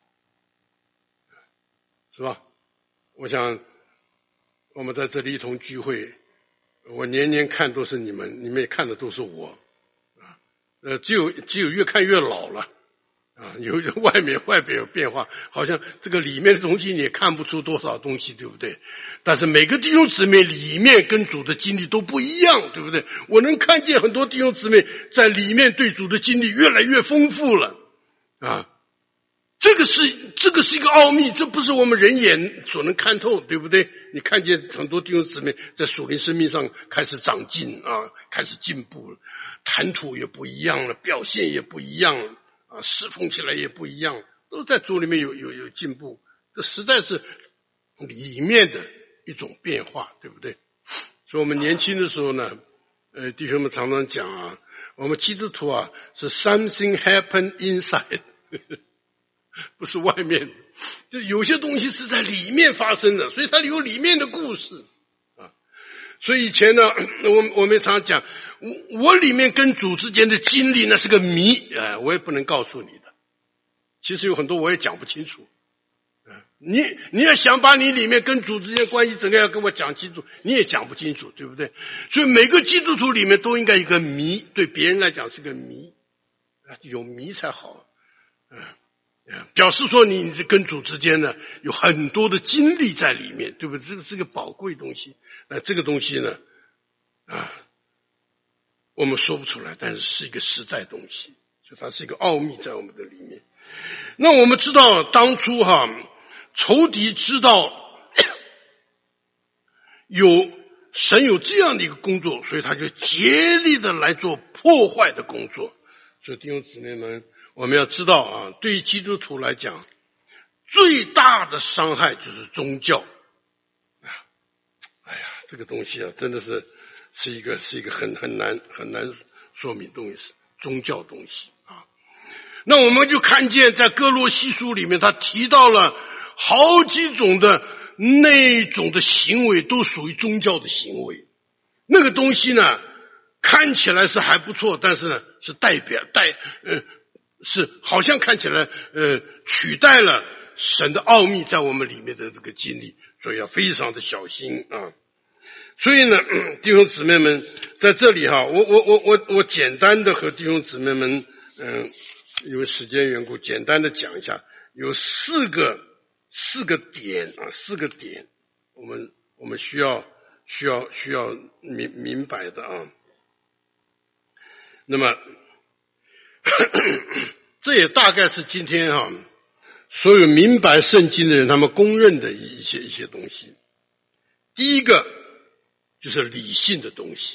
S1: 是吧？我想我们在这里一同聚会，我年年看都是你们也看的都是我啊。只有越看越老了啊，有外表有变化，好像这个里面的东西你也看不出多少东西，对不对？但是每个弟兄姊妹里面跟主的经历都不一样，对不对？我能看见很多弟兄姊妹在里面对主的经历越来越丰富了啊。这个是一个奥秘，这不是我们人眼所能看透，对不对？你看见很多弟兄姊妹在属灵生命上开始长进啊，开始进步了，谈吐也不一样了，表现也不一样了啊，侍奉起来也不一样，都在主里面有进步，这实在是里面的一种变化，对不对？所以我们年轻的时候呢，弟兄们常常讲啊，我们基督徒啊是 something happen inside 不是外面，就有些东西是在里面发生的，所以它有里面的故事啊。所以以前呢，我们常讲，我里面跟主之间的经历那是个谜，我也不能告诉你的。其实有很多我也讲不清楚，你要想把你里面跟主之间关系整个要跟我讲清楚，你也讲不清楚，对不对？所以每个基督徒里面都应该有一个谜，对别人来讲是个谜，有谜才好。表示说你跟主之间呢有很多的经历在里面，对不对？这个是个宝贵东西。这个东西呢我们说不出来，但是是一个实在东西，所以它是一个奥秘在我们的里面。那我们知道当初仇敌知道神有这样的一个工作，所以他就竭力的来做破坏的工作。所以弟兄姊妹们，我们要知道对于基督徒来讲，最大的伤害就是宗教这个东西真的是一个很难说明东西。 宗教东西啊。那我们就看见在哥罗西书里面，他提到了好几种的那种的行为都属于宗教的行为。那个东西呢，看起来是还不错，但是呢，是是好像看起来取代了神的奥秘在我们里面的这个经历，所以要非常的小心啊。所以呢，弟兄姊妹们，在这里哈，我简单的和弟兄姊妹们因为时间缘故，简单的讲一下，有四个点啊，四个点，我们需要明白的啊。那么这也大概是今天所有明白圣经的人他们公认的一些东西。第一个就是理性的东西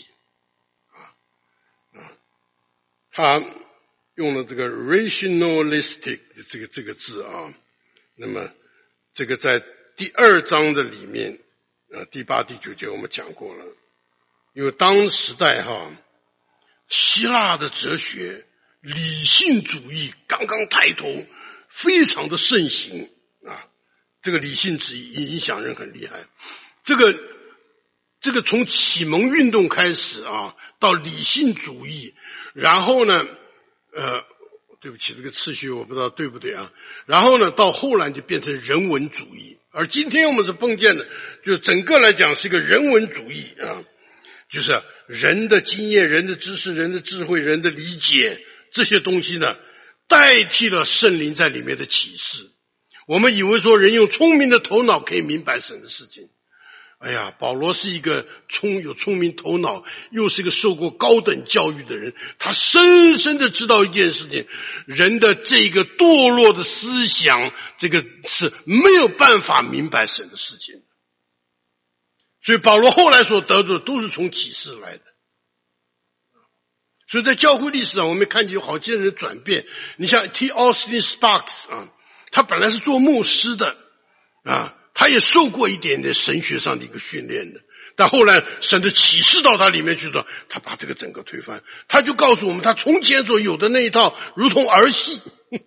S1: 他用了这个 rationalistic 这个字啊。那么这个在第2章的里面第8、第9节我们讲过了。因为当时代希腊的哲学理性主义刚刚抬头，非常的盛行啊。这个理性主义影响人很厉害。这个从启蒙运动开始到理性主义，然后呢对不起，这个次序我不知道对不对啊。然后呢，到后来就变成人文主义，而今天我们是碰见的，就整个来讲是一个人文主义啊，就是人的经验、人的知识、人的智慧、人的理解这些东西呢，代替了圣灵在里面的启示。我们以为说人用聪明的头脑可以明白神的事情。哎呀，保罗是一个有聪明头脑，又是一个受过高等教育的人，他深深的知道一件事情，人的这个堕落的思想，这个是没有办法明白神的事情。所以保罗后来所得的都是从启示来的。所以在教会历史上我们看见有好些人的转变。你像 T. Austin Sparks 他本来是做牧师的他也受过一点点神学上的一个训练的，但后来神的启示到他里面去了，他把这个整个推翻。他就告诉我们，他从前所有的那一套如同儿戏。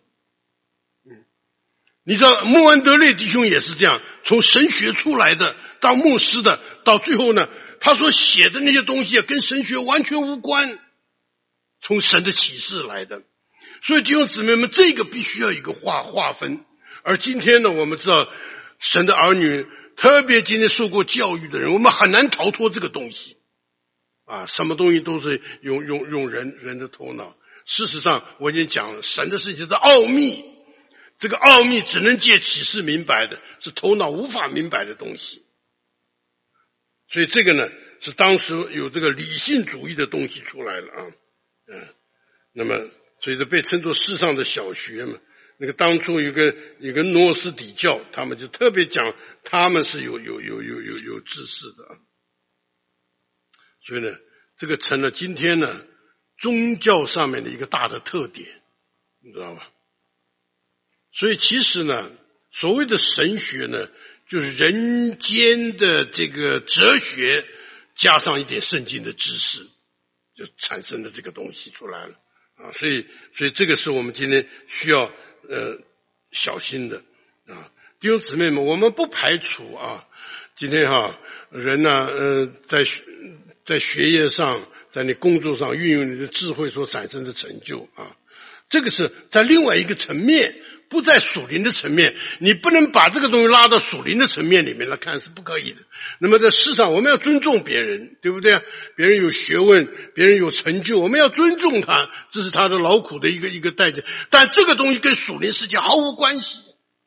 S1: 你知道穆安德烈弟兄也是这样，从神学出来的，当牧师的，到最后呢，他所写的那些东西跟神学完全无关，从神的启示来的。所以弟兄姊妹们，这个必须要有一个划分。而今天呢，我们知道神的儿女，特别今天受过教育的人，我们很难逃脱这个东西什么东西都是用人的头脑。事实上我已经讲了，神的事情是奥秘，这个奥秘只能借启示明白的，是头脑无法明白的东西。所以这个呢，是当时有这个理性主义的东西出来了那么所以这被称作世上的小学嘛。那个当初有个诺斯底教，他们就特别讲他们是有知识的所以呢，这个成了今天呢宗教上面的一个大的特点，你知道吧？所以其实呢，所谓的神学呢，就是人间的这个哲学加上一点圣经的知识，就产生的这个东西出来了所以这个是我们今天需要小心的弟兄姊妹们，我们不排除今天人呢在学业上，在你工作上运用你的智慧所产生的成就这个是在另外一个层面，不在属灵的层面，你不能把这个东西拉到属灵的层面里面来看，是不可以的。那么在世上我们要尊重别人，对不对别人有学问，别人有成就，我们要尊重他，这是他的劳苦的一个代价。但这个东西跟属灵世界毫无关系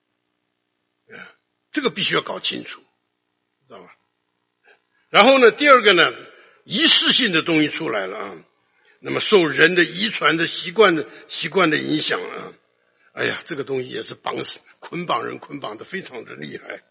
S1: 这个必须要搞清楚，知道吧？然后呢，第二个呢，仪式性的东西出来了那么受人的遗传的习惯的影响哎呀，这个东西也是捆绑人，捆绑的非常的厉害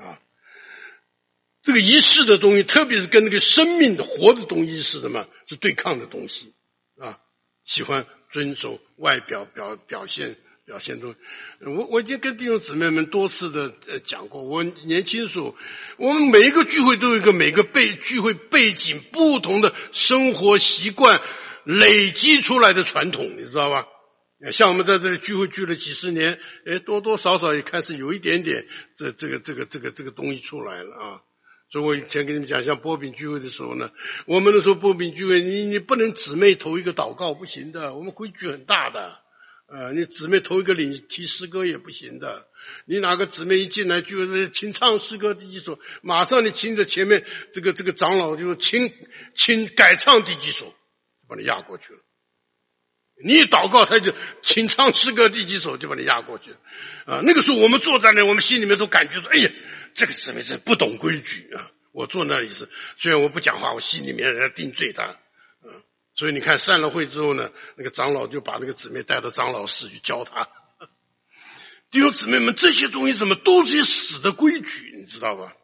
S1: 这个仪式的东西，特别是跟那个生命的活的东西是什么？是对抗的东西喜欢遵守外表表现东西。我已经跟弟兄姊妹们多次的讲过，我年轻时候，我们每一个聚会都有一个每个聚会背景不同的生活习惯， 累积出来的传统，你知道吧？像我们在这里聚会聚了几十年，多多少少也开始有一点点这个东西出来了啊。所以我以前跟你们讲，像波饼聚会的时候呢，我们那时候波饼聚会，你不能姊妹头一个祷告不行的，我们规矩很大的。你姊妹头一个领提诗歌也不行的，你哪个姊妹一进来就请唱诗歌第几首，马上你听着前面这个长老就请改唱第几首，就把你压过去了。你一祷告他就请唱诗歌第几首，就把你压过去了。那个时候我们坐在那，我们心里面都感觉说，哎呀，这个姊妹真不懂规矩啊！我坐那里是，虽然我不讲话，我心里面在定罪他。所以你看散了会之后呢，那个长老就把那个姊妹带到长老室去教他。弟兄姊妹们，这些东西怎么都是些死的规矩，你知道吧？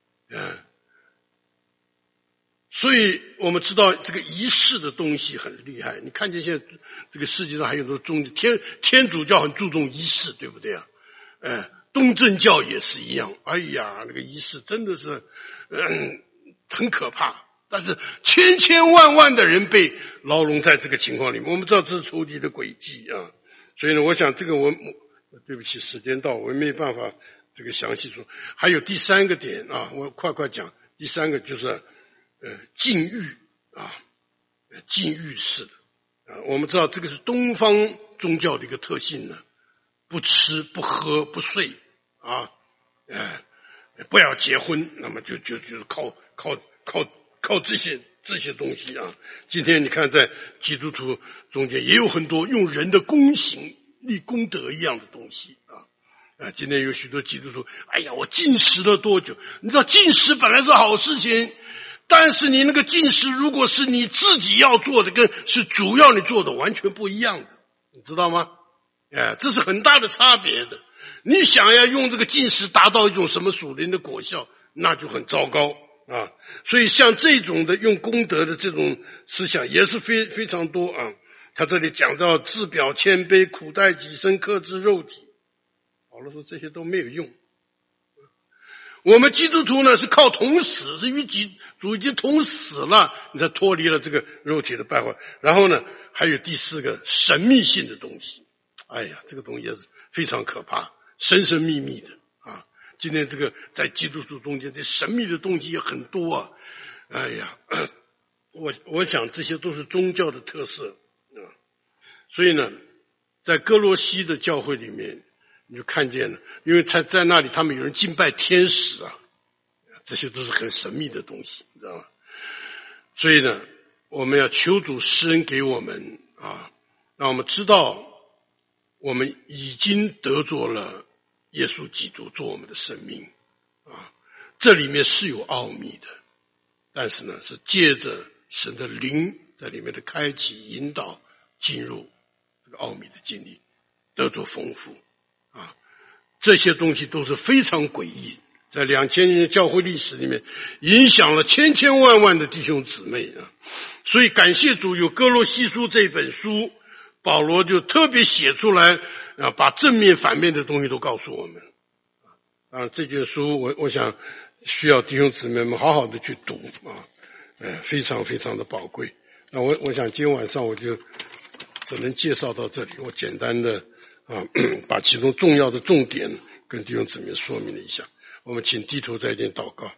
S1: 所以我们知道这个仪式的东西很厉害。你看见现在这个世界上还有很多天主教很注重仪式，对不对啊？东正教也是一样。哎呀，那个仪式真的是很可怕。但是千万的人被牢笼在这个情况里面，我们知道这是仇敌的诡计啊。所以呢，我想这个对不起，时间到，我没办法这个详细说。还有第三个点啊，我快讲。第三个就是禁欲啊，禁欲式的啊。我们知道这个是东方宗教的一个特性呢，不吃不喝不睡啊，不要结婚，那么就是靠这些东西啊。今天你看在基督徒中间也有很多用人的功行立功德一样的东西啊。今天有许多基督徒，哎呀，我禁食了多久？你知道禁食本来是好事情，但是你那个禁食如果是你自己要做的，跟是主要你做的完全不一样的，你知道吗？这是很大的差别的。你想要用这个禁食达到一种什么属灵的果效，那就很糟糕啊。所以像这种的用功德的这种思想也是非常多啊。他这里讲到自表谦卑，苦待己身，克制肉体。保罗说这些都没有用。我们基督徒呢是靠同死，是与主已经同死了，你才脱离了这个肉体的败坏。然后呢，还有第四个神秘性的东西。哎呀，这个东西也是非常可怕，神秘的啊。今天这个在基督徒中间，这神秘的东西也很多啊。哎呀，我想这些都是宗教的特色啊。所以呢，在哥罗西的教会里面，你就看见了，因为他在那里他们有人敬拜天使啊，这些都是很神秘的东西，你知道吗？所以呢，我们要求主施恩给我们啊，让我们知道我们已经得着了耶稣基督做我们的生命啊，这里面是有奥秘的，但是呢，是借着神的灵在里面的开启引导，进入这个奥秘的经历，得着丰富啊。这些东西都是非常诡异，在2000年的教会历史里面影响了千万的弟兄姊妹啊。所以感谢主有哥罗西书这本书，保罗就特别写出来啊，把正面反面的东西都告诉我们啊。这卷书我想需要弟兄姊妹们好好的去读啊，非常的宝贵。那我想今天晚上我就只能介绍到这里，我简单的把其中重要的重点跟弟兄姊妹说明了一下。我们请低头再一点祷告。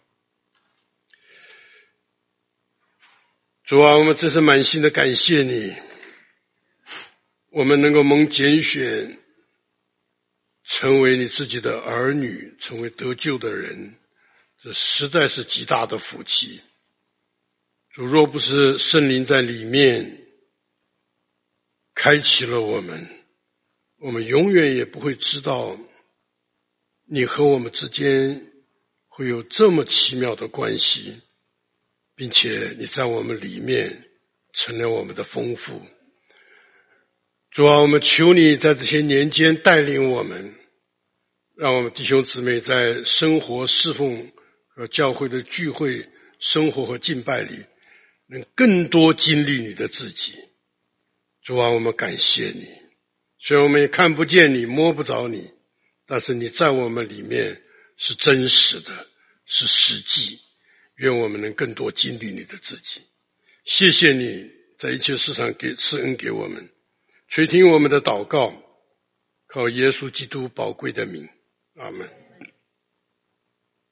S1: 主啊，我们真是满心的感谢你，我们能够蒙拣选成为你自己的儿女，成为得救的人，这实在是极大的福气。主，若不是圣灵在里面开启了我们永远也不会知道你和我们之间会有这么奇妙的关系，并且你在我们里面成了我们的丰富。主啊，我们求你在这些年间带领我们，让我们弟兄姊妹在生活侍奉和教会的聚会生活和敬拜里能更多经历你的自己。主啊，我们感谢你，虽然我们也看不见你摸不着你，但是你在我们里面是真实的，是实际。愿我们能更多经历你的自己。谢谢你在一切事上赐恩给我们，垂听我们的祷告，靠耶稣基督宝贵的名，阿们。